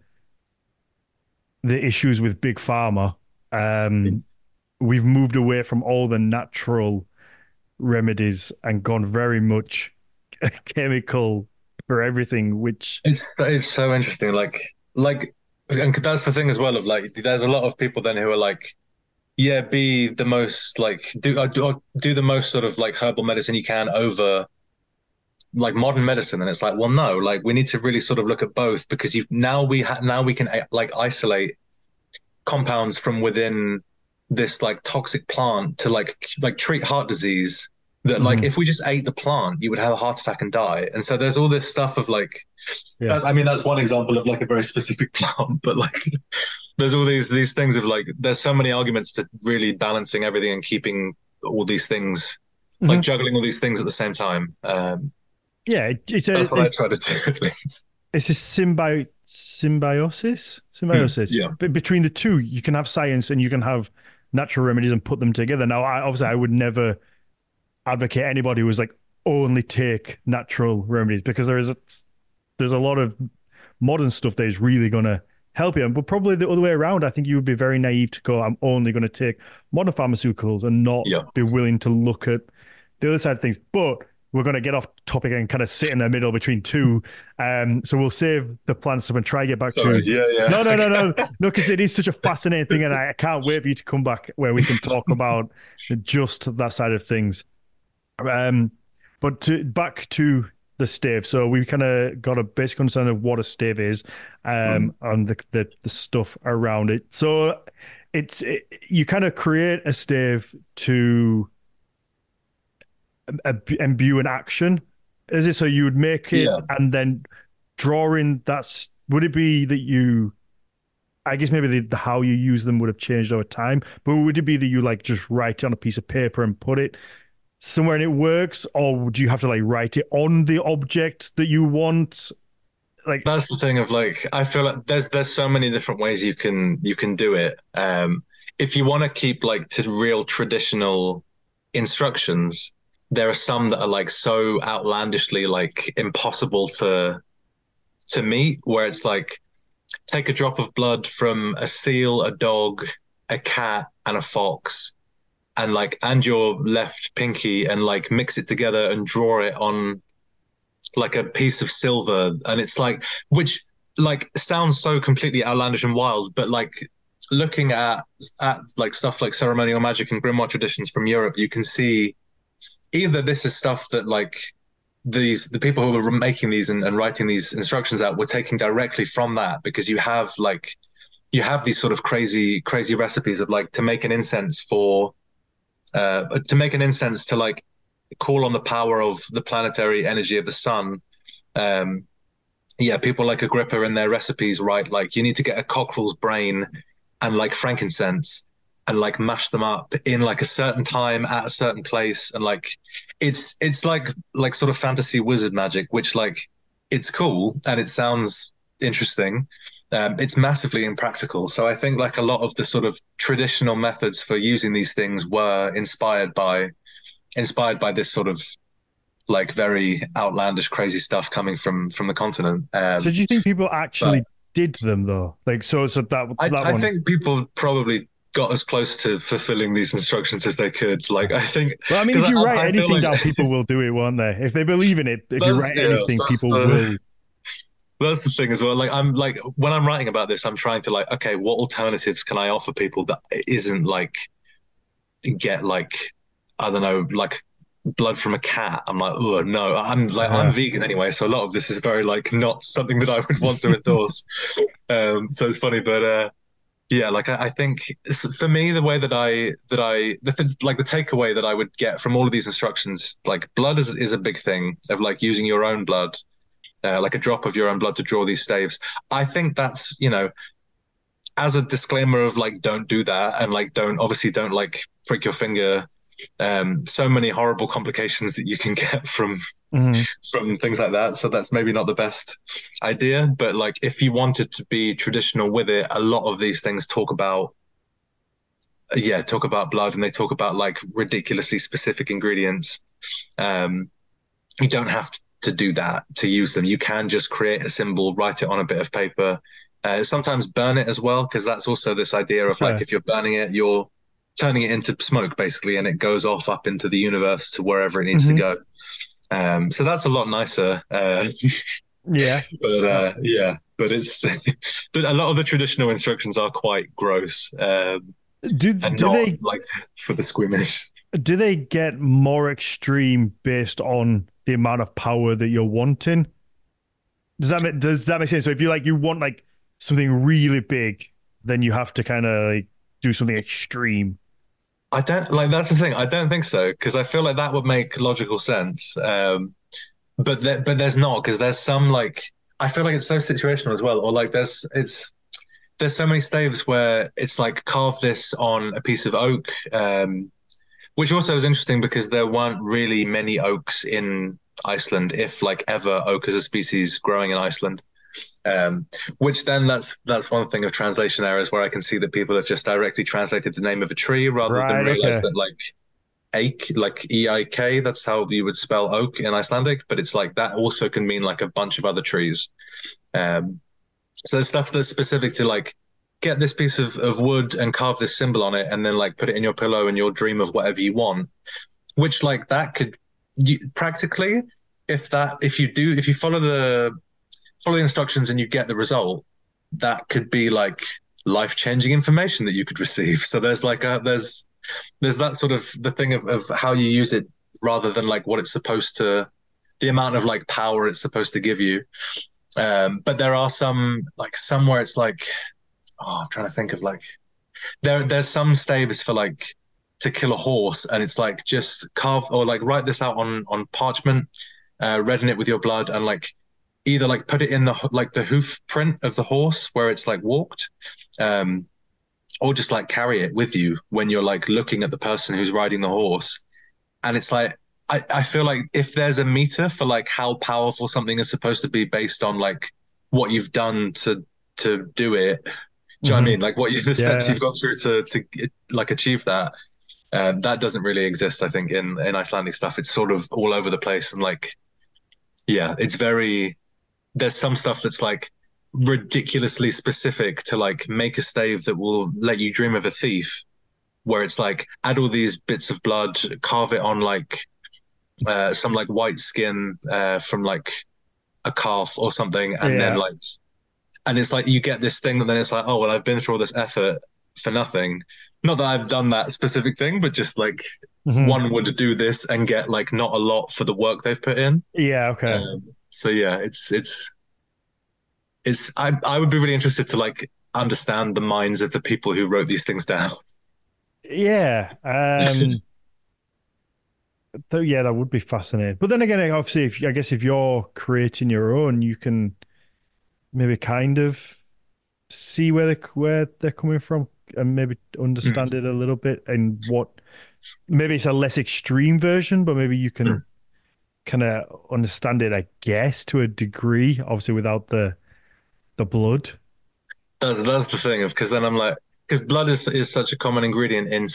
Speaker 1: the issues with big pharma,
Speaker 2: mm.
Speaker 1: we've moved away from all the natural remedies and gone very much chemical for everything, which
Speaker 2: It's so interesting. And that's the thing as well of like, there's a lot of people then who are like, yeah, be the most like do the most sort of like herbal medicine you can over like modern medicine, and it's like, well, no, like we need to really sort of look at both because now we can like isolate compounds from within this like toxic plant to like treat heart disease that like
Speaker 1: mhm,
Speaker 2: if we just ate the plant you would have a heart attack and die. And so there's all this stuff of like
Speaker 1: yeah.
Speaker 2: I mean that's one example of like a very specific plant, but like there's all these things of like there's so many arguments to really balancing everything and keeping all these things like
Speaker 1: Mhm.
Speaker 2: juggling all these things at the same time.
Speaker 1: Yeah, it's a
Speaker 2: That's what I try to do at least.
Speaker 1: it's a symbiosis.
Speaker 2: Yeah,
Speaker 1: But between the two, you can have science and you can have natural remedies and put them together. Now, obviously, I would never advocate anybody who was like only take natural remedies because there's a lot of modern stuff that is really going to help you. But probably the other way around, I think you would be very naive to go, I'm only going to take modern pharmaceuticals and not
Speaker 2: yeah.
Speaker 1: be willing to look at the other side of things. But we're going to get off topic and kind of sit in the middle between two. So we'll save the plant stuff and try to get back
Speaker 2: Sorry.
Speaker 1: to.
Speaker 2: Yeah, yeah.
Speaker 1: No, because it is such a fascinating thing, and I can't wait for you to come back where we can talk about just that side of things. Um, but back to the stave. So we kind of got a basic understanding of what a stave is,
Speaker 2: Mm.
Speaker 1: and the stuff around it. So you kind of create a stave to imbue an action. Is it so you would make it
Speaker 2: Yeah.
Speaker 1: and then draw in that's would it be that you I guess maybe the how you use them would have changed over time, but would it be that you like just write it on a piece of paper and put it somewhere and it works, or would you have to like write it on the object that you want? Like,
Speaker 2: That's the thing of like I feel like there's so many different ways you can do it. if you want to keep like to real traditional instructions, there are some that are like so outlandishly like impossible to meet, where it's like take a drop of blood from a seal, a dog, a cat, and a fox, and like and your left pinky, and like mix it together and draw it on like a piece of silver, and it's like which like sounds so completely outlandish and wild, but like looking at like stuff like ceremonial magic and grimoire traditions from Europe, you can see either this is stuff that like the people who were making these and writing these instructions out were taking directly from that, because you have these sort of crazy recipes of like to make an incense to like call on the power of the planetary energy of the sun. People like Agrippa in their recipes write like you need to get a cockerel's brain and like frankincense and like mash them up in like a certain time at a certain place, and like it's like sort of fantasy wizard magic, which like it's cool and it sounds interesting. It's massively impractical. So I think like a lot of the sort of traditional methods for using these things were inspired by this sort of like very outlandish, crazy stuff coming from the continent.
Speaker 1: So do you think people actually did them though? Like
Speaker 2: I think people probably got as close to fulfilling these instructions as they could. Like I think.
Speaker 1: Well, I mean, if you write anything down, people will do it, won't they? If they believe in it, if you write anything, people will.
Speaker 2: That's the thing as well. Like I'm like when I'm writing about this, I'm trying to like, okay, what alternatives can I offer people that isn't like get like I don't know, like blood from a cat. I'm like, oh no, I'm vegan anyway, so a lot of this is very like not something that I would want to endorse. So it's funny, but like I think for me, the way like the takeaway that I would get from all of these instructions, like blood is a big thing of like using your own blood, like a drop of your own blood to draw these staves. I think that's, as a disclaimer of like, don't do that. And like, don't like prick your finger. So many horrible complications that you can get from things like that. So that's maybe not the best idea, but like if you wanted to be traditional with it, a lot of these things talk about blood, and they talk about like ridiculously specific ingredients. You don't have to do that to use them. You can just create a symbol, write it on a bit of paper, sometimes burn it as well, because that's also this idea of like if you're burning it, you're turning it into smoke basically, and it goes off up into the universe to wherever it needs to go. So that's a lot nicer. But it's but a lot of the traditional instructions are quite gross. Do they like for the squeamish?
Speaker 1: Do they get more extreme based on the amount of power that you're wanting? Does that make sense? So if you want like something really big, then you have to kind of like do something extreme.
Speaker 2: I don't like. That's the thing. I don't think so, because I feel like that would make logical sense. But there's not, because there's some like I feel like it's so situational as well, or like there's so many staves where it's like carve this on a piece of oak, which also is interesting because there weren't really many oaks in Iceland, if like ever oak as a species growing in Iceland. Which then that's one thing of translation errors, where I can see that people have just directly translated the name of a tree rather than realize that like Eik, like EIK, that's how you would spell oak in Icelandic, but it's like that also can mean like a bunch of other trees. So there's stuff that's specific to like get this piece of wood and carve this symbol on it, and then like put it in your pillow and you'll dream of whatever you want. Which like that could practically, if you follow the instructions and you get the result, that could be like life-changing information that you could receive. So there's like there's that sort of the thing of how you use it rather than like what it's supposed to, the amount of like power it's supposed to give you. But there are some where it's like, I'm trying to think of like, there's some staves for like to kill a horse, and it's like just carve or like write this out on parchment, redden it with your blood, and like either like put it in the hoof print of the horse where it's like walked, or just like carry it with you when you're like looking at the person who's riding the horse. And it's like, I feel like if there's a meter for like how powerful something is supposed to be based on like what you've done to do it, Do you know what I
Speaker 1: Hmm.
Speaker 2: mean? Like the steps
Speaker 1: Yeah.
Speaker 2: you've got through to like achieve that. That doesn't really exist, I think, in Icelandic stuff. It's sort of all over the place, and like, yeah, it's very. There's some stuff that's like ridiculously specific to like make a stave that will let you dream of a thief, where it's like add all these bits of blood, carve it on like some like white skin from like a calf or something, and then
Speaker 1: Yeah.
Speaker 2: like, and it's like you get this thing, and then it's like, oh well, I've been through all this effort for nothing. Not that I've done that specific thing, but just like
Speaker 1: Hmm.
Speaker 2: one would do this and get like not a lot for the work they've put in.
Speaker 1: Yeah. Okay.
Speaker 2: So yeah, it's I would be really interested to like understand the minds of the people who wrote these things down.
Speaker 1: Yeah. Yeah, that would be fascinating. But then again, obviously, if I guess if you're creating your own, you can maybe kind of see where they're coming from and maybe understand it a little bit and what maybe it's a less extreme version, but maybe you can kind of understand it, I guess, to a degree, obviously without the blood.
Speaker 2: That's the thing of because then I'm like because blood is such a common ingredient in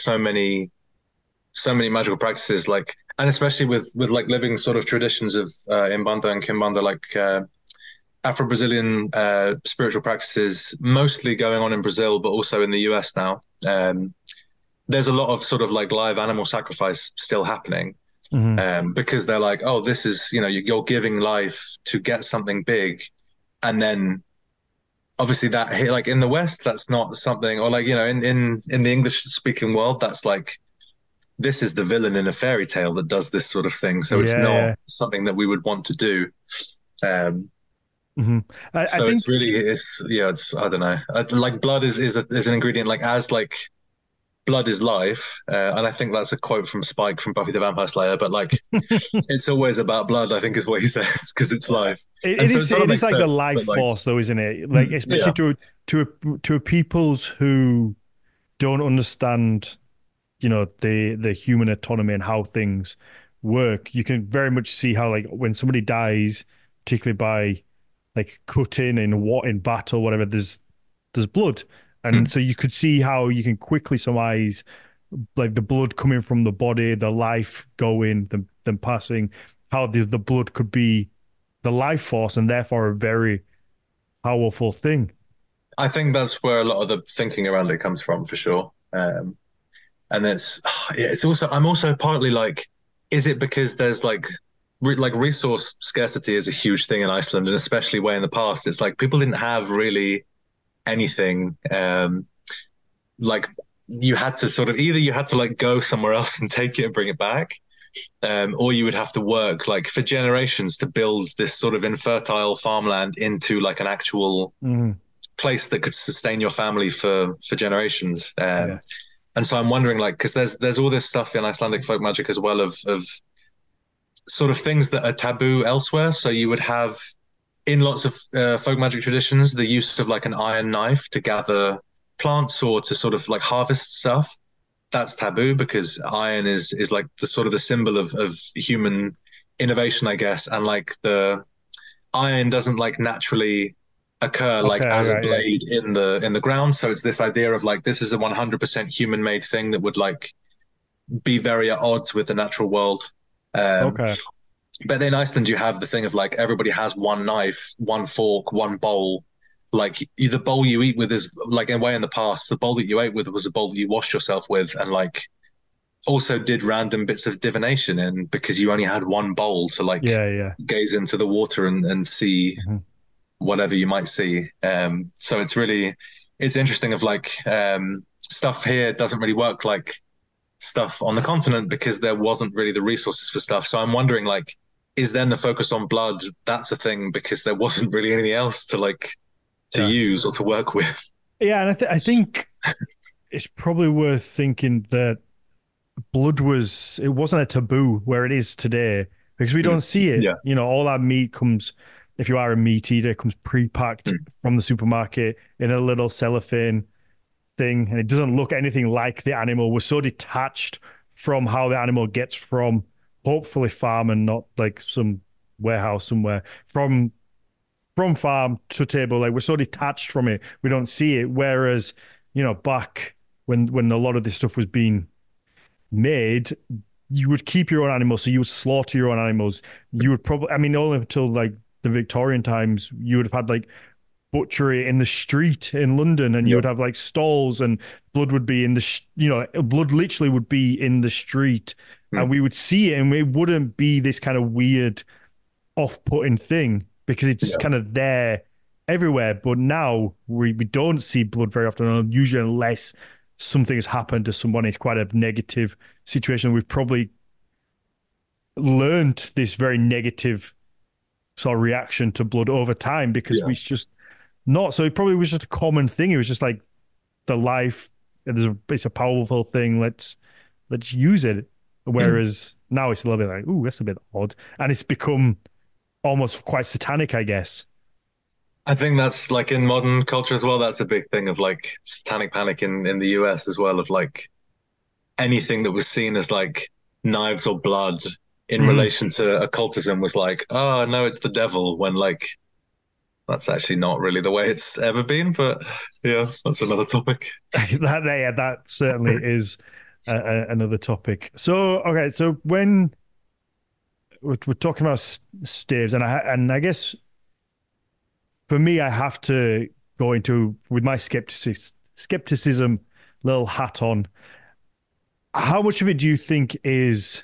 Speaker 2: so many magical practices like and especially with like living sort of traditions of Imbanda and Kimbanda like Afro-Brazilian spiritual practices mostly going on in Brazil but also in the US now. There's a lot of sort of like live animal sacrifice still happening
Speaker 1: Hmm.
Speaker 2: because they're like, oh, this is, you know, you're giving life to get something big. And then obviously that, like in the West, that's not something, or like, you know, in the English speaking world, that's like, this is the villain in a fairy tale that does this sort of thing. So it's
Speaker 1: Yeah,
Speaker 2: not
Speaker 1: yeah.
Speaker 2: something that we would want to do. Um,
Speaker 1: Hmm. I
Speaker 2: so it's
Speaker 1: think,
Speaker 2: really, yeah, it's, I don't know. Like blood is an ingredient, like as like blood is life. And I think that's a quote from Spike from Buffy the Vampire Slayer, but like, it's always about blood, I think is what he says, because it's life. And so it sort of
Speaker 1: it is
Speaker 2: makes
Speaker 1: like the
Speaker 2: sense,
Speaker 1: life
Speaker 2: but like,
Speaker 1: force though, isn't it? Like especially
Speaker 2: yeah,
Speaker 1: to a peoples who don't understand, the human autonomy and how things work. You can very much see how like when somebody dies, particularly by like cutting in battle, whatever, there's blood. And
Speaker 2: mm,
Speaker 1: so you could see how you can quickly surmise like the blood coming from the body, the life going, then passing, how the blood could be the life force and therefore a very powerful thing.
Speaker 2: I think that's where a lot of the thinking around it comes from for sure. And it's also, I'm also partly like, is it because there's like, like resource scarcity is a huge thing in Iceland, and especially way in the past, it's like people didn't have really anything. Like you had to sort of either you had to like go somewhere else and take it and bring it back, or you would have to work like for generations to build this sort of infertile farmland into like an actual
Speaker 1: Mm-hmm.
Speaker 2: place that could sustain your family for generations.
Speaker 1: Yeah.
Speaker 2: And so I'm wondering, like, because there's all this stuff in Icelandic folk magic as well of sort of things that are taboo elsewhere. So you would have in lots of folk magic traditions the use of like an iron knife to gather plants or to sort of like harvest stuff. That's taboo because iron is like the sort of the symbol of human innovation, I guess, and like the iron doesn't like naturally occur like
Speaker 1: Okay.
Speaker 2: as a
Speaker 1: Right. Yeah.
Speaker 2: blade in the ground. So it's this idea of like this is a 100% human made thing that would like be very at odds with the natural world. Um,
Speaker 1: Okay.
Speaker 2: but in Iceland, you have the thing of like everybody has one knife, one fork, one bowl. Like the bowl you eat with is like in a way in the past, the bowl that you ate with was a bowl that you washed yourself with, and like also did random bits of divination in because you only had one bowl to like
Speaker 1: Yeah. Yeah.
Speaker 2: gaze into the water and see
Speaker 1: Mhm.
Speaker 2: whatever you might see. So it's interesting of like stuff here doesn't really work like stuff on the continent because there wasn't really the resources for stuff. So I'm wondering like, is then the focus on blood that's a thing because there wasn't really anything else to like to
Speaker 1: Yeah.
Speaker 2: use or to work with.
Speaker 1: Yeah. And I think it's probably worth thinking that it wasn't a taboo where it is today because we don't see it.
Speaker 2: Yeah.
Speaker 1: All our meat comes, if you are a meat eater, it comes pre-packed from the supermarket in a little cellophane thing, and it doesn't look anything like the animal. We're so detached from how the animal gets from hopefully farm and not like some warehouse somewhere from from farm to table. Like we're so detached from it, we don't see it. Whereas, back when a lot of this stuff was being made, you would keep your own animals, so you would slaughter your own animals. You would probably, I mean, only until like the Victorian times, you would have had like butchery in the street in London, and you would have like stalls, and blood would be in blood literally would be in the street, and we would see it, and it wouldn't be this kind of weird, off-putting thing because it's kind of there everywhere. But now we don't see blood very often, usually unless something has happened to someone. It's quite a negative situation. We've probably learned this very negative sort of reaction to blood over time because we just not. So it probably was just a common thing. It was just like the life. It's a powerful thing. Let's use it. Whereas now it's a little bit like, ooh, that's a bit odd, and it's become almost quite satanic, I guess.
Speaker 2: I think that's like in modern culture as well. That's a big thing of like satanic panic in the US as well, of like anything that was seen as like knives or blood in relation to occultism was like, oh no, it's the devil, when like that's actually not really the way it's ever been. But yeah, that's another topic.
Speaker 1: that certainly is another topic. So okay, so when we're talking about staves, and I guess for me, I have to go into, with my skepticism little hat on, how much of it do you think is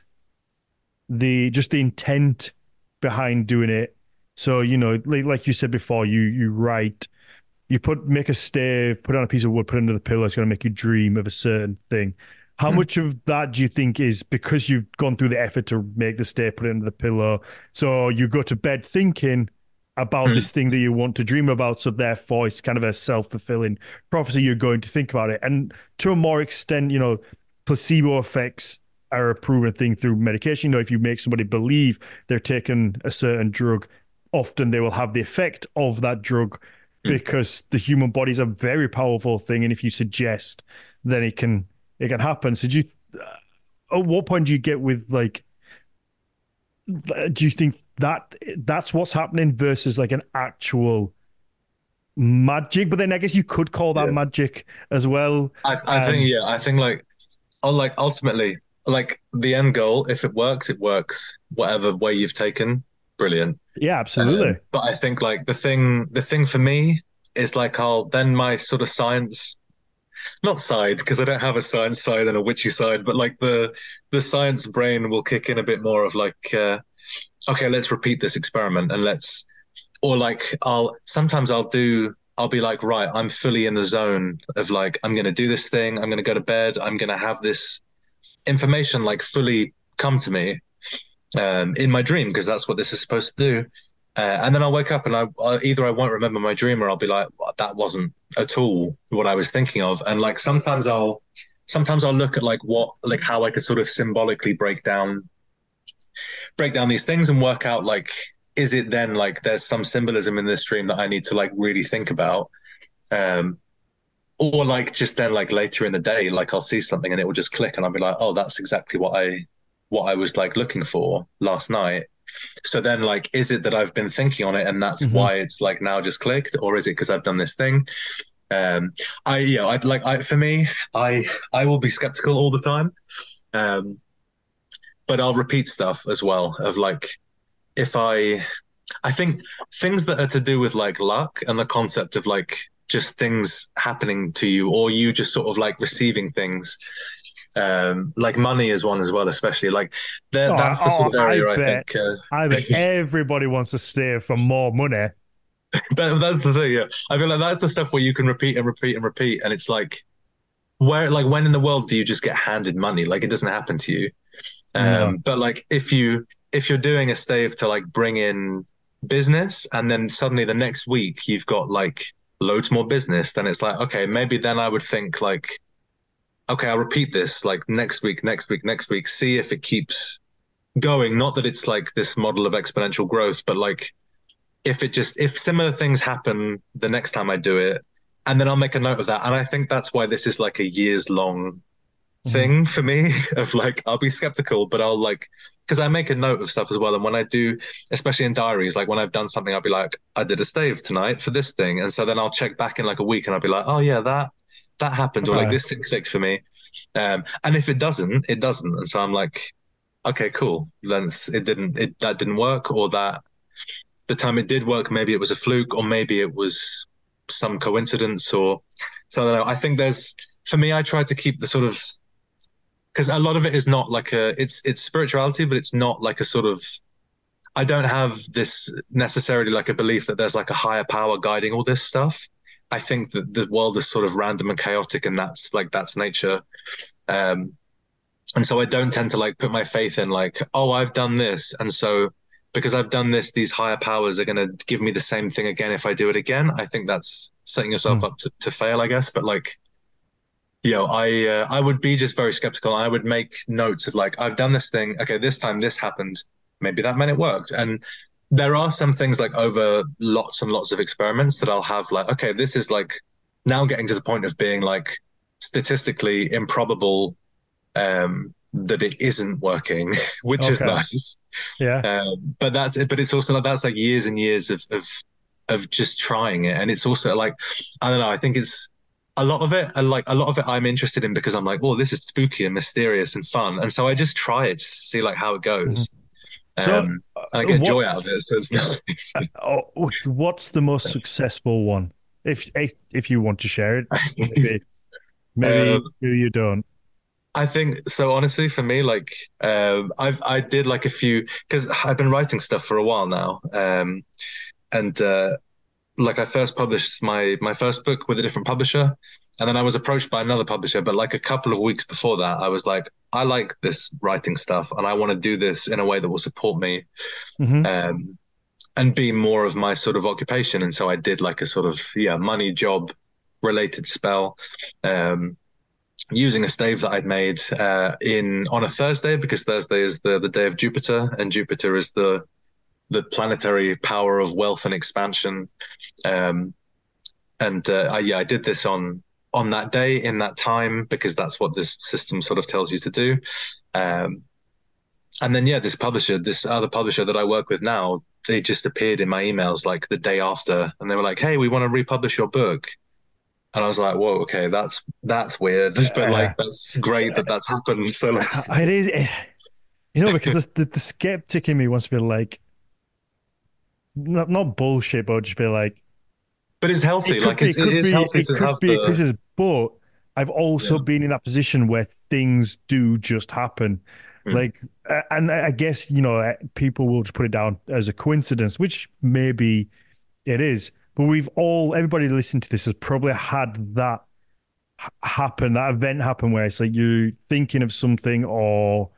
Speaker 1: just the intent behind doing it? So, like you said before, you write, make a stave, put it on a piece of wood, put it under the pillow, it's going to make you dream of a certain thing. How much of that do you think is because you've gone through the effort to make the stave, put it under the pillow, so you go to bed thinking about this thing that you want to dream about, so therefore it's kind of a self-fulfilling prophecy, you're going to think about it? And to a more extent, placebo effects are a proven thing through medication. If you make somebody believe they're taking a certain drug, often they will have the effect of that drug because the human body is a very powerful thing, and if you suggest, then it can happen. So at what point do you get with like, do you think that's what's happening versus like an actual magic? But then I guess you could call that magic as well.
Speaker 2: I think like ultimately, like the end goal, if it works, it works. Whatever way you've taken, brilliant.
Speaker 1: Yeah, absolutely.
Speaker 2: But I think like the thing for me is like then my sort of science, not side, because I don't have a science side and a witchy side, but like the science brain will kick in a bit more of like, okay, let's repeat this experiment, and I'll be like, right, I'm fully in the zone of like, I'm going to do this thing. I'm going to go to bed. I'm going to have this information like fully come to me in my dream, because that's what this is supposed to do. And then I'll wake up and either I won't remember my dream, or I'll be like, well, that wasn't at all what I was thinking of. And like sometimes I'll look at like how I could sort of symbolically break down these things and work out like, is it then like there's some symbolism in this dream that I need to like really think about, or like just then like later in the day, like I'll see something and it will just click and I'll be like, oh, that's exactly what I was like looking for last night. So then like, is it that I've been thinking on it and that's why it's like now just clicked, or is it because I've done this thing? For me, I will be skeptical all the time, but I'll repeat stuff as well of like, I think things that are to do with like luck and the concept of like just things happening to you, or you just sort of like receiving things, like money is one as well, especially like that's the sort of area
Speaker 1: I bet everybody wants to steer for more money.
Speaker 2: That's the thing. Yeah, I feel like that's the stuff where you can repeat and repeat and repeat, and it's like, when in the world do you just get handed money? Like it doesn't happen to you. But like if you're doing a stave to like bring in business, and then suddenly the next week you've got like loads more business, then it's like, okay, maybe then I would think like, okay, I'll repeat this like next week, see if it keeps going. Not that it's like this model of exponential growth, but like if similar things happen the next time I do it, and then I'll make a note of that. And I think that's why this is like a years long thing for me of like, I'll be skeptical, but I'll like because I make a note of stuff as well. And when I do, especially in diaries, like when I've done something, I'll be like, I did a stave tonight for this thing. And so then I'll check back in like a week and I'll be like, oh yeah, that happened, or like
Speaker 1: Right.
Speaker 2: this thing clicked for me. And if it doesn't, it doesn't. And so I'm like, okay, cool. Then that didn't work, or that the time it did work, maybe it was a fluke, or maybe it was some coincidence, or so I don't know. I think for me, I try to keep the sort of, because a lot of it is not like it's spirituality, but it's not like a sort of, I don't have this necessarily like a belief that there's like a higher power guiding all this stuff. I think that the world is sort of random and chaotic, and that's nature. Um, and so I don't tend to like put my faith in like, oh, I've done this, and so because I've done this, these higher powers are going to give me the same thing again if I do it again. I think that's setting yourself
Speaker 1: Mm.
Speaker 2: up to fail, I guess. But like, I would be just very skeptical. I would make notes of like, I've done this thing. Okay, this time this happened. Maybe that meant it worked. And there are some things like over lots and lots of experiments that I'll have like, okay, this is like now getting to the point of being like statistically improbable that it isn't working, which is
Speaker 1: Okay.
Speaker 2: nice.
Speaker 1: Yeah.
Speaker 2: But it's also like that's like years and years of just trying it, and it's also like I don't know. I think it's a lot of it. Like a lot of it, I'm interested in because I'm like, oh, this is spooky and mysterious and fun, and so I just try it just to see like how it
Speaker 1: Mhm.
Speaker 2: goes.
Speaker 1: So,
Speaker 2: And I get joy out of it, so it's nice.
Speaker 1: what's the most successful one? If you want to share it, maybe
Speaker 2: um,
Speaker 1: maybe you don't.
Speaker 2: I think so. Honestly, for me, like I did like a few because I've been writing stuff for a while now, and like I first published my first book with a different publisher, and then I was approached by another publisher. But like a couple of weeks before that, I was like, I like this writing stuff, and I want to do this in a way that will support me,
Speaker 1: Hmm.
Speaker 2: um, and be more of my sort of occupation. And so I did like a sort of money job related spell. Using a stave that I'd made in on a Thursday because Thursday is the day of Jupiter, and Jupiter is the planetary power of wealth and expansion. Um, and I did this on that day in that time because that's what this system sort of tells you to do. Um, and then this other publisher that I work with now, they just appeared in my emails like the day after, and they were like, "Hey, we want to republish your book." And I was like, "Whoa, okay, that's weird, but like
Speaker 1: Uh,
Speaker 2: that's great that that's happened." So like,
Speaker 1: it is, because the skeptic in me wants to be like, not bullshit, but just be like,
Speaker 2: but it's healthy. Like it is healthy
Speaker 1: it
Speaker 2: to
Speaker 1: could
Speaker 2: have
Speaker 1: be this
Speaker 2: the
Speaker 1: is, but I've also
Speaker 2: yeah.
Speaker 1: been in that position where things do just happen.
Speaker 2: Mm,
Speaker 1: Like, and I guess, people will just put it down as a coincidence, which maybe it is. But everybody listening to this has probably had that that event happen where it's like you thinking of something, or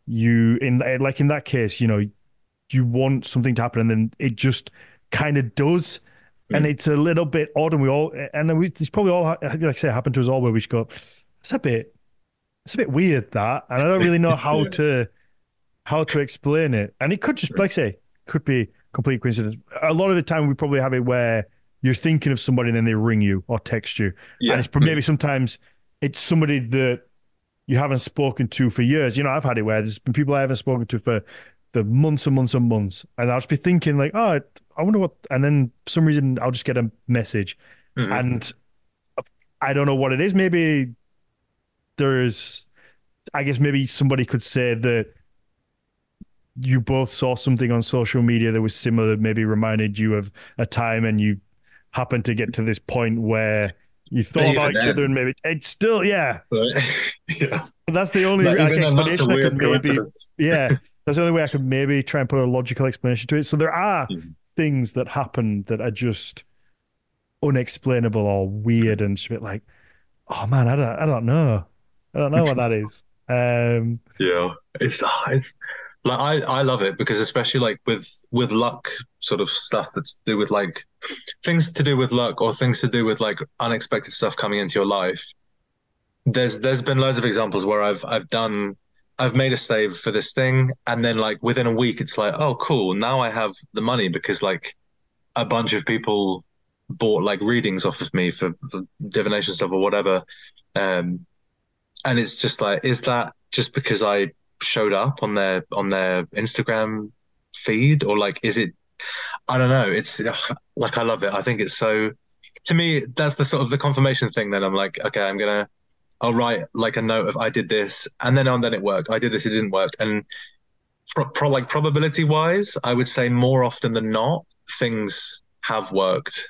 Speaker 1: in that case, you want something to happen and then it just kind of does. And
Speaker 2: mm.
Speaker 1: it's a little bit odd, it's probably all, like I say, happened to us all, where we just go, it's a bit, weird, that, and I don't really know
Speaker 2: Yeah.
Speaker 1: how to explain it. And it could just, like I say, could be complete coincidence. A lot of the time, we probably have it where you're thinking of somebody and then they ring you or text you, and
Speaker 2: Yeah.
Speaker 1: it's maybe sometimes it's somebody that you haven't spoken to for years. I've had it where there's been people I haven't spoken to for the months and months and months, and I'll just be thinking like, oh, I wonder what, and then for some reason I'll just get a message,
Speaker 2: Hmm.
Speaker 1: and I don't know what it is. Maybe there's, I guess maybe somebody could say that you both saw something on social media that was similar, that maybe reminded you of a time, and you happened to get to this point where you
Speaker 2: But
Speaker 1: thought
Speaker 2: even
Speaker 1: about each other, and
Speaker 2: then,
Speaker 1: maybe it's still, yeah.
Speaker 2: but, yeah.
Speaker 1: That's the only
Speaker 2: But
Speaker 1: like
Speaker 2: even then, that's a
Speaker 1: explanation I could
Speaker 2: weird
Speaker 1: maybe,
Speaker 2: coincidence.
Speaker 1: yeah. That's the only way I could maybe try and put a logical explanation to it. So there are
Speaker 2: Mm.
Speaker 1: things that happen that are just unexplainable or weird, and just a bit like, oh man, I don't know what that is.
Speaker 2: Yeah, it's like I love it because especially like with luck sort of stuff that's to do with like things to do with luck or things to do with like unexpected stuff coming into your life. There's been loads of examples where I've made a save for this thing, and then like within a week it's like, oh cool, now I have the money because like a bunch of people bought like readings off of me for divination stuff or whatever. Um, and it's just like, is that just because I showed up on their Instagram feed, or like is it? I don't know. It's like I love it. I think it's so. To me, that's the sort of the confirmation thing. Then I'm like, okay, I'll write like a note of I did this, and then it worked. I did this, it didn't work, and like probability wise, I would say more often than not, things have worked.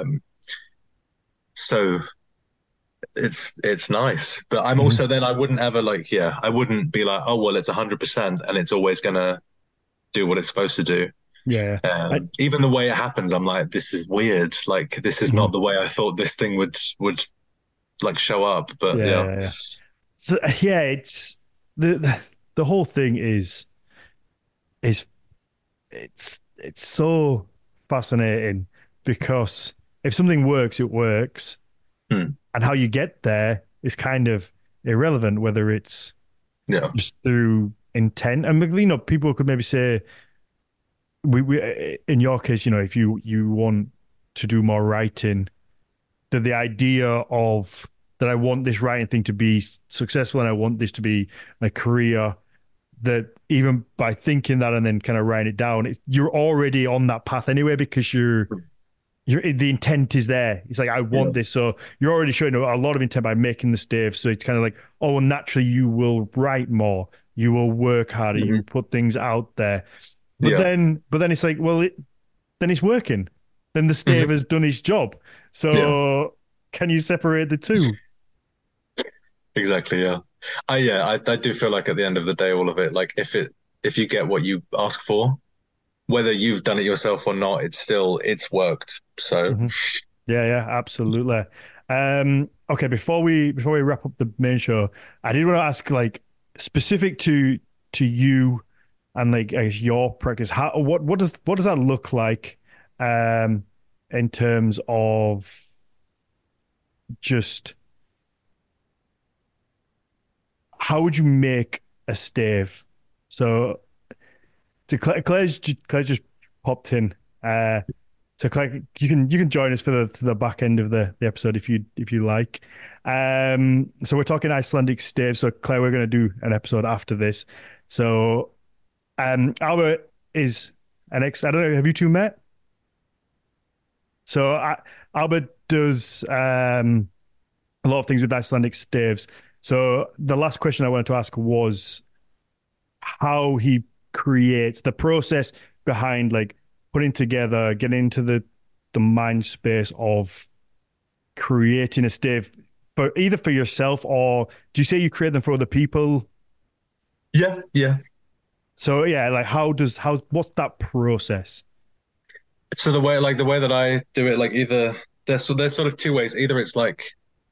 Speaker 2: So it's nice, but I'm
Speaker 1: Mhm.
Speaker 2: also then I wouldn't ever like I wouldn't be like, oh well, it's 100% and it's always gonna do what it's supposed to do.
Speaker 1: Yeah. I,
Speaker 2: Even the way it happens, I'm like, this is weird. Like this is
Speaker 1: mhm.
Speaker 2: not the way I thought this thing would like show up. But
Speaker 1: Yeah,
Speaker 2: yeah.
Speaker 1: yeah, yeah. So, yeah, it's the whole thing is it's so fascinating because if something works, it works,
Speaker 2: Hmm.
Speaker 1: and how you get there is kind of irrelevant, whether it's
Speaker 2: Yeah.
Speaker 1: just through intent. And people could maybe say, we in your case, if you want to do more writing, that the idea of that I want this writing thing to be successful and I want this to be my career, that even by thinking that and then kind of writing it down, you're already on that path anyway because you're the intent is there. It's like I
Speaker 2: Yeah.
Speaker 1: want this, so you're already showing a lot of intent by making the stave. So it's kind of like, oh, well, naturally you will write more, you will work harder, you
Speaker 2: Hmm.
Speaker 1: will put things out there. But
Speaker 2: Yeah.
Speaker 1: then it's like, well, then it's working. Then the stave
Speaker 2: Hmm.
Speaker 1: has done its job.
Speaker 2: Yeah.
Speaker 1: So can you separate the two?
Speaker 2: Exactly. Yeah. I do feel like at the end of the day, all of it, like if you get what you ask for, whether you've done it yourself or not, it's worked. So
Speaker 1: Mhm. Yeah, yeah, absolutely. Okay, before we wrap up the main show, I did want to ask, like, specific to you and like I guess your practice. How what does that look like, um, in terms of just how would you make a stave? So to Claire's just popped in. So Claire, you can join us for the back end of the episode if you like. So we're talking Icelandic stave. So Claire, we're going to do an episode after this. So Albert is an ex. I don't know. Have you two met? So Albert does a lot of things with Icelandic staves. So the last question I wanted to ask was how he creates the process behind like putting together, getting into the mind space of creating a stave for either for yourself or do you say you create them for other people?
Speaker 2: yeah, yeah.
Speaker 1: So yeah, like how's what's that process?
Speaker 2: So the way that I do it, like either there's sort of two ways. Either it's like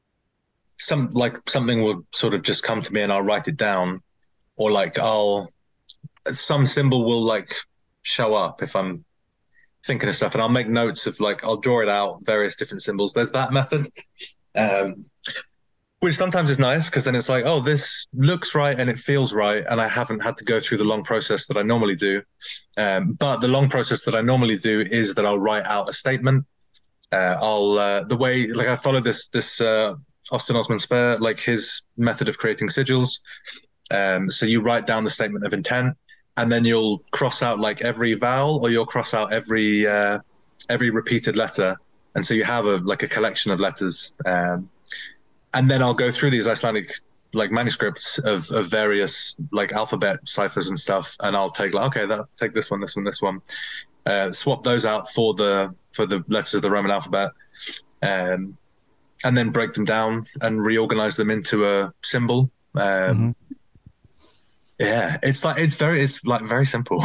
Speaker 2: something will sort of just come to me and I'll write it down, or like I'll some symbol will like show up if I'm thinking of stuff, and I'll make notes of like I'll draw it out various different symbols. There's that method, um, which sometimes is nice because then it's like, oh, this looks right and it feels right, and I haven't had to go through the long process that I normally do. But the long process that I normally do is that I'll write out a statement. I'll the way like I follow this Austin Osman Spare, like his method of creating sigils. So you write down the statement of intent, and then you'll cross out like every vowel, or you'll cross out every repeated letter, and so you have a collection of letters. And then I'll go through these Icelandic like manuscripts of various like alphabet ciphers and stuff, and I'll take like okay, take this one, this one, this one, swap those out for the letters of the Roman alphabet, um, and then break them down and reorganize them into a symbol.
Speaker 1: Mm-hmm.
Speaker 2: Yeah, it's like very simple.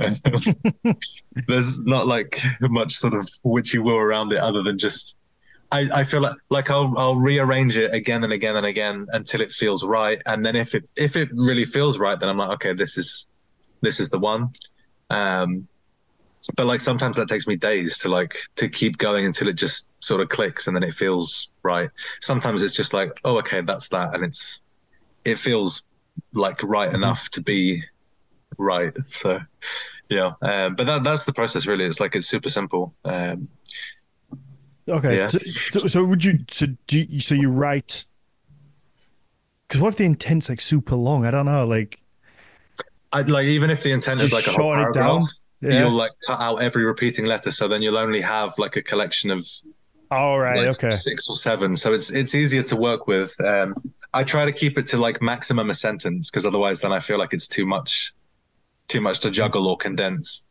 Speaker 2: There's not like much sort of witchy woo around it other than just I feel like I'll rearrange it again and again and again until it feels right. And then if it really feels right, then I'm like, okay, this is the one. Um, but like sometimes that takes me days to keep going until it just sort of clicks and then it feels right. Sometimes it's just like, oh, okay, that's that, and it feels like right
Speaker 1: Mm-hmm.
Speaker 2: enough to be right. So yeah, but that's the process really. It's like it's super simple.
Speaker 1: Okay.
Speaker 2: Yeah.
Speaker 1: So would you so you write because what if the intent's like super long? I don't know. Like
Speaker 2: I like even if the intent is
Speaker 1: Just
Speaker 2: like a whole
Speaker 1: shorten it
Speaker 2: paragraph,
Speaker 1: down.
Speaker 2: you'll
Speaker 1: Yeah.
Speaker 2: like cut out every repeating letter, so then you'll only have like a collection of
Speaker 1: All right.
Speaker 2: like
Speaker 1: Okay.
Speaker 2: 6 or 7. So it's easier to work with. I try to keep it to like maximum a sentence because otherwise, then I feel like it's too much to juggle or condense.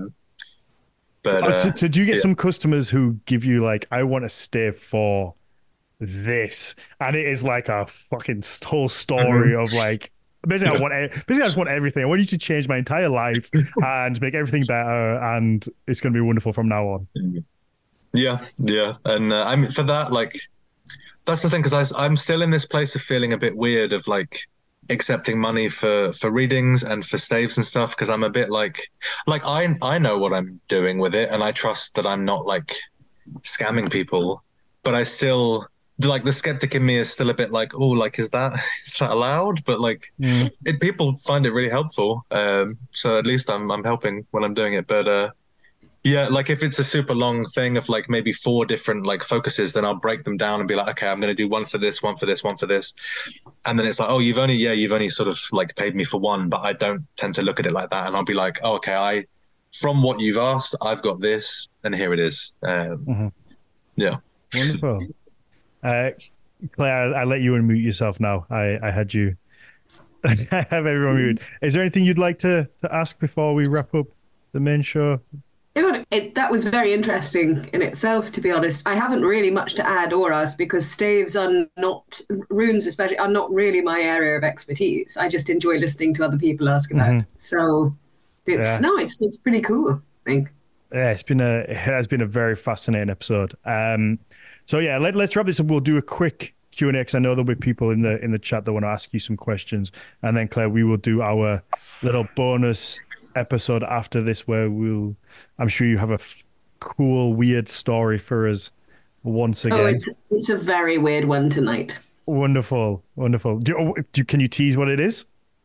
Speaker 2: But
Speaker 1: So do you get
Speaker 2: yeah.
Speaker 1: some customers who give you like, I want to stay for this, and it is like a fucking whole story
Speaker 2: Mhm.
Speaker 1: of like, basically,
Speaker 2: Yeah.
Speaker 1: basically I just want everything. I want you to change my entire life and make everything better, and it's going to be wonderful from now on.
Speaker 2: Yeah, yeah, and I mean for that, like that's the thing because I'm still in this place of feeling a bit weird of like accepting money for readings and for staves and stuff because I'm a bit like I know what I'm doing with it and I trust that I'm not like scamming people, but I still like the skeptic in me is still a bit like, oh, like is that allowed? But like
Speaker 1: Mm.
Speaker 2: people find it really helpful, so at least I'm helping when I'm doing it, but yeah, like if it's a super long thing of like maybe 4 different like focuses, then I'll break them down and be like, okay, I'm going to do one for this, one for this, one for this. And then it's like, oh, you've only sort of like paid me for one, but I don't tend to look at it like that. And I'll be like, oh, okay, from what you've asked, I've got this and here it is.
Speaker 1: Mhm.
Speaker 2: Yeah.
Speaker 1: Wonderful. Uh, Claire, I let you unmute yourself now. I had you. I have everyone muted. Is there anything you'd like to ask before we wrap up the main show?
Speaker 3: That was very interesting in itself, to be honest. I haven't really much to add or ask because staves are not, runes especially, are not really my area of expertise. I just enjoy listening to other people ask about.
Speaker 1: Hmm.
Speaker 3: So
Speaker 1: Yeah.
Speaker 3: it's pretty cool, I think.
Speaker 1: Yeah, it has been a very fascinating episode. So yeah, let's wrap this up. We'll do a quick Q&A because I know there'll be people in the chat that want to ask you some questions, and then Claire, we will do our little bonus episode after this where I'm sure you have a cool, weird story for us once
Speaker 3: Oh,
Speaker 1: again.
Speaker 3: it's a very weird one tonight.
Speaker 1: Wonderful, wonderful. Can you tease what it is?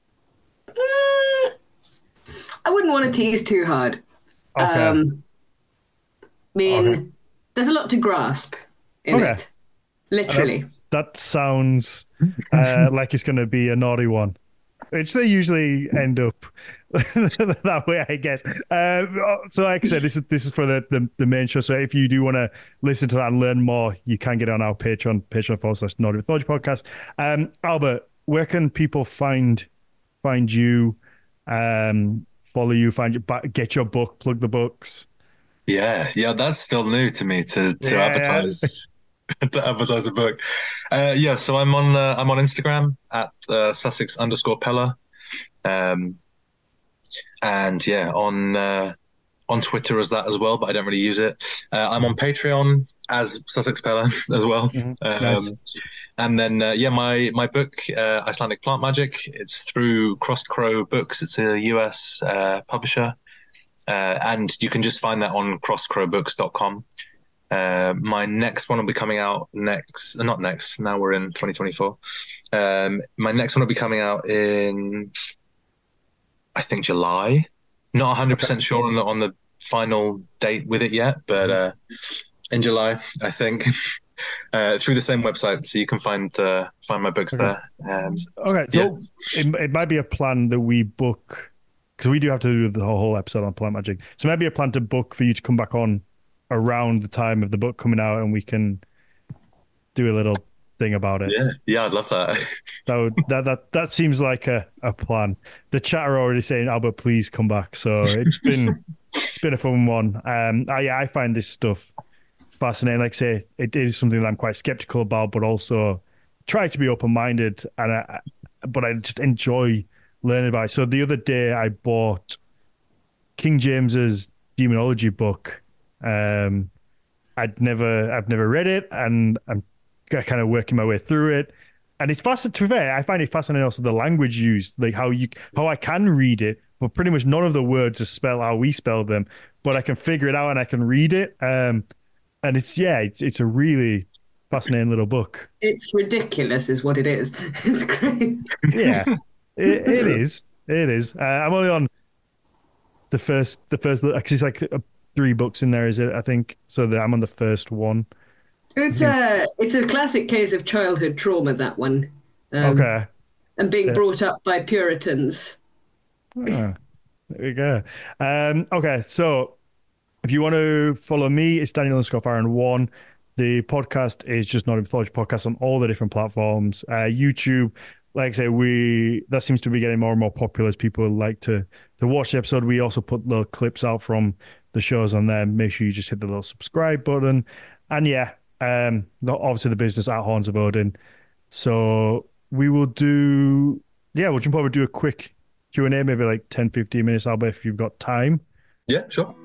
Speaker 3: Mm, I wouldn't want to tease too hard.
Speaker 1: Okay,
Speaker 3: I
Speaker 1: okay,
Speaker 3: mean, there's a lot to grasp in
Speaker 1: okay.
Speaker 3: it, literally.
Speaker 1: That sounds like it's going to be a naughty one, which they usually end up that way, I guess. So, like I said, this is for the main show. So, if you do want to listen to that and learn more, you can get on our Patreon.com/Naughty Mythology Podcast. Albert, where can people find you, follow you, find you, get your book, plug the books?
Speaker 2: Yeah. Yeah. That's still new to me to
Speaker 1: Yeah,
Speaker 2: advertise. To advertise a book. Yeah, so I'm on Instagram at Sussex_Pella. Um, and yeah, on Twitter as that as well, but I don't really use it. I'm on Patreon as Sussex Pella as well.
Speaker 1: Mhm. Nice.
Speaker 2: Um, and then yeah, my book Icelandic Plant Magic. It's through Crossed Crow Books. It's a US publisher, and you can just find that on crossedcrowbooks.com. My next one will be coming out not next. Now we're in 2024. My next one will be coming out in, I think, July. Not
Speaker 1: Okay.
Speaker 2: 100% sure on the final date with it yet, but in July, I think, through the same website, so you can find my books
Speaker 1: Okay.
Speaker 2: there.
Speaker 1: Okay.
Speaker 2: Yeah,
Speaker 1: So it might be a plan that we book because we do have to do the whole episode on plant magic. So maybe a plan to book for you to come back on around the time of the book coming out, and we can do a little thing about it.
Speaker 2: yeah, yeah. I'd love that.
Speaker 1: That seems like a plan. The chat are already saying, Albert, please come back. So it's been a fun one. I find this stuff fascinating. Like I say, it is something that I'm quite skeptical about, but also try to be open minded. But I just enjoy learning about it. So the other day I bought King James's demonology book. Um, I've never read it, and I'm kind of working my way through it. And it's fascinating. To be fair, I find it fascinating also the language used, like how I can read it, but pretty much none of the words are spelled how we spell them, but I can figure it out and I can read it. And it's a really fascinating little book.
Speaker 3: It's ridiculous, is what it is. It's great.
Speaker 1: Yeah, it is. It is. I'm only on the first because it's like 3 books in there, is it? I think so. I'm on the first one. I think.
Speaker 3: It's a classic case of childhood trauma, that one, um,
Speaker 1: Okay.
Speaker 3: and being
Speaker 1: Yeah.
Speaker 3: brought up by Puritans.
Speaker 1: Ah, there we go. Okay, so if you want to follow me, it's Daniel_Farron1. The podcast is just Not a Mythology Podcast on all the different platforms. YouTube, like I say, that seems to be getting more and more popular as people like to watch the episode. We also put little clips out from the shows on there. Make sure you just hit the little subscribe button. And yeah, obviously the business at Horns of Odin. So we'll probably do a quick Q&A, maybe like 10, 15 minutes, Albert, if you've got time.
Speaker 2: Yeah, sure.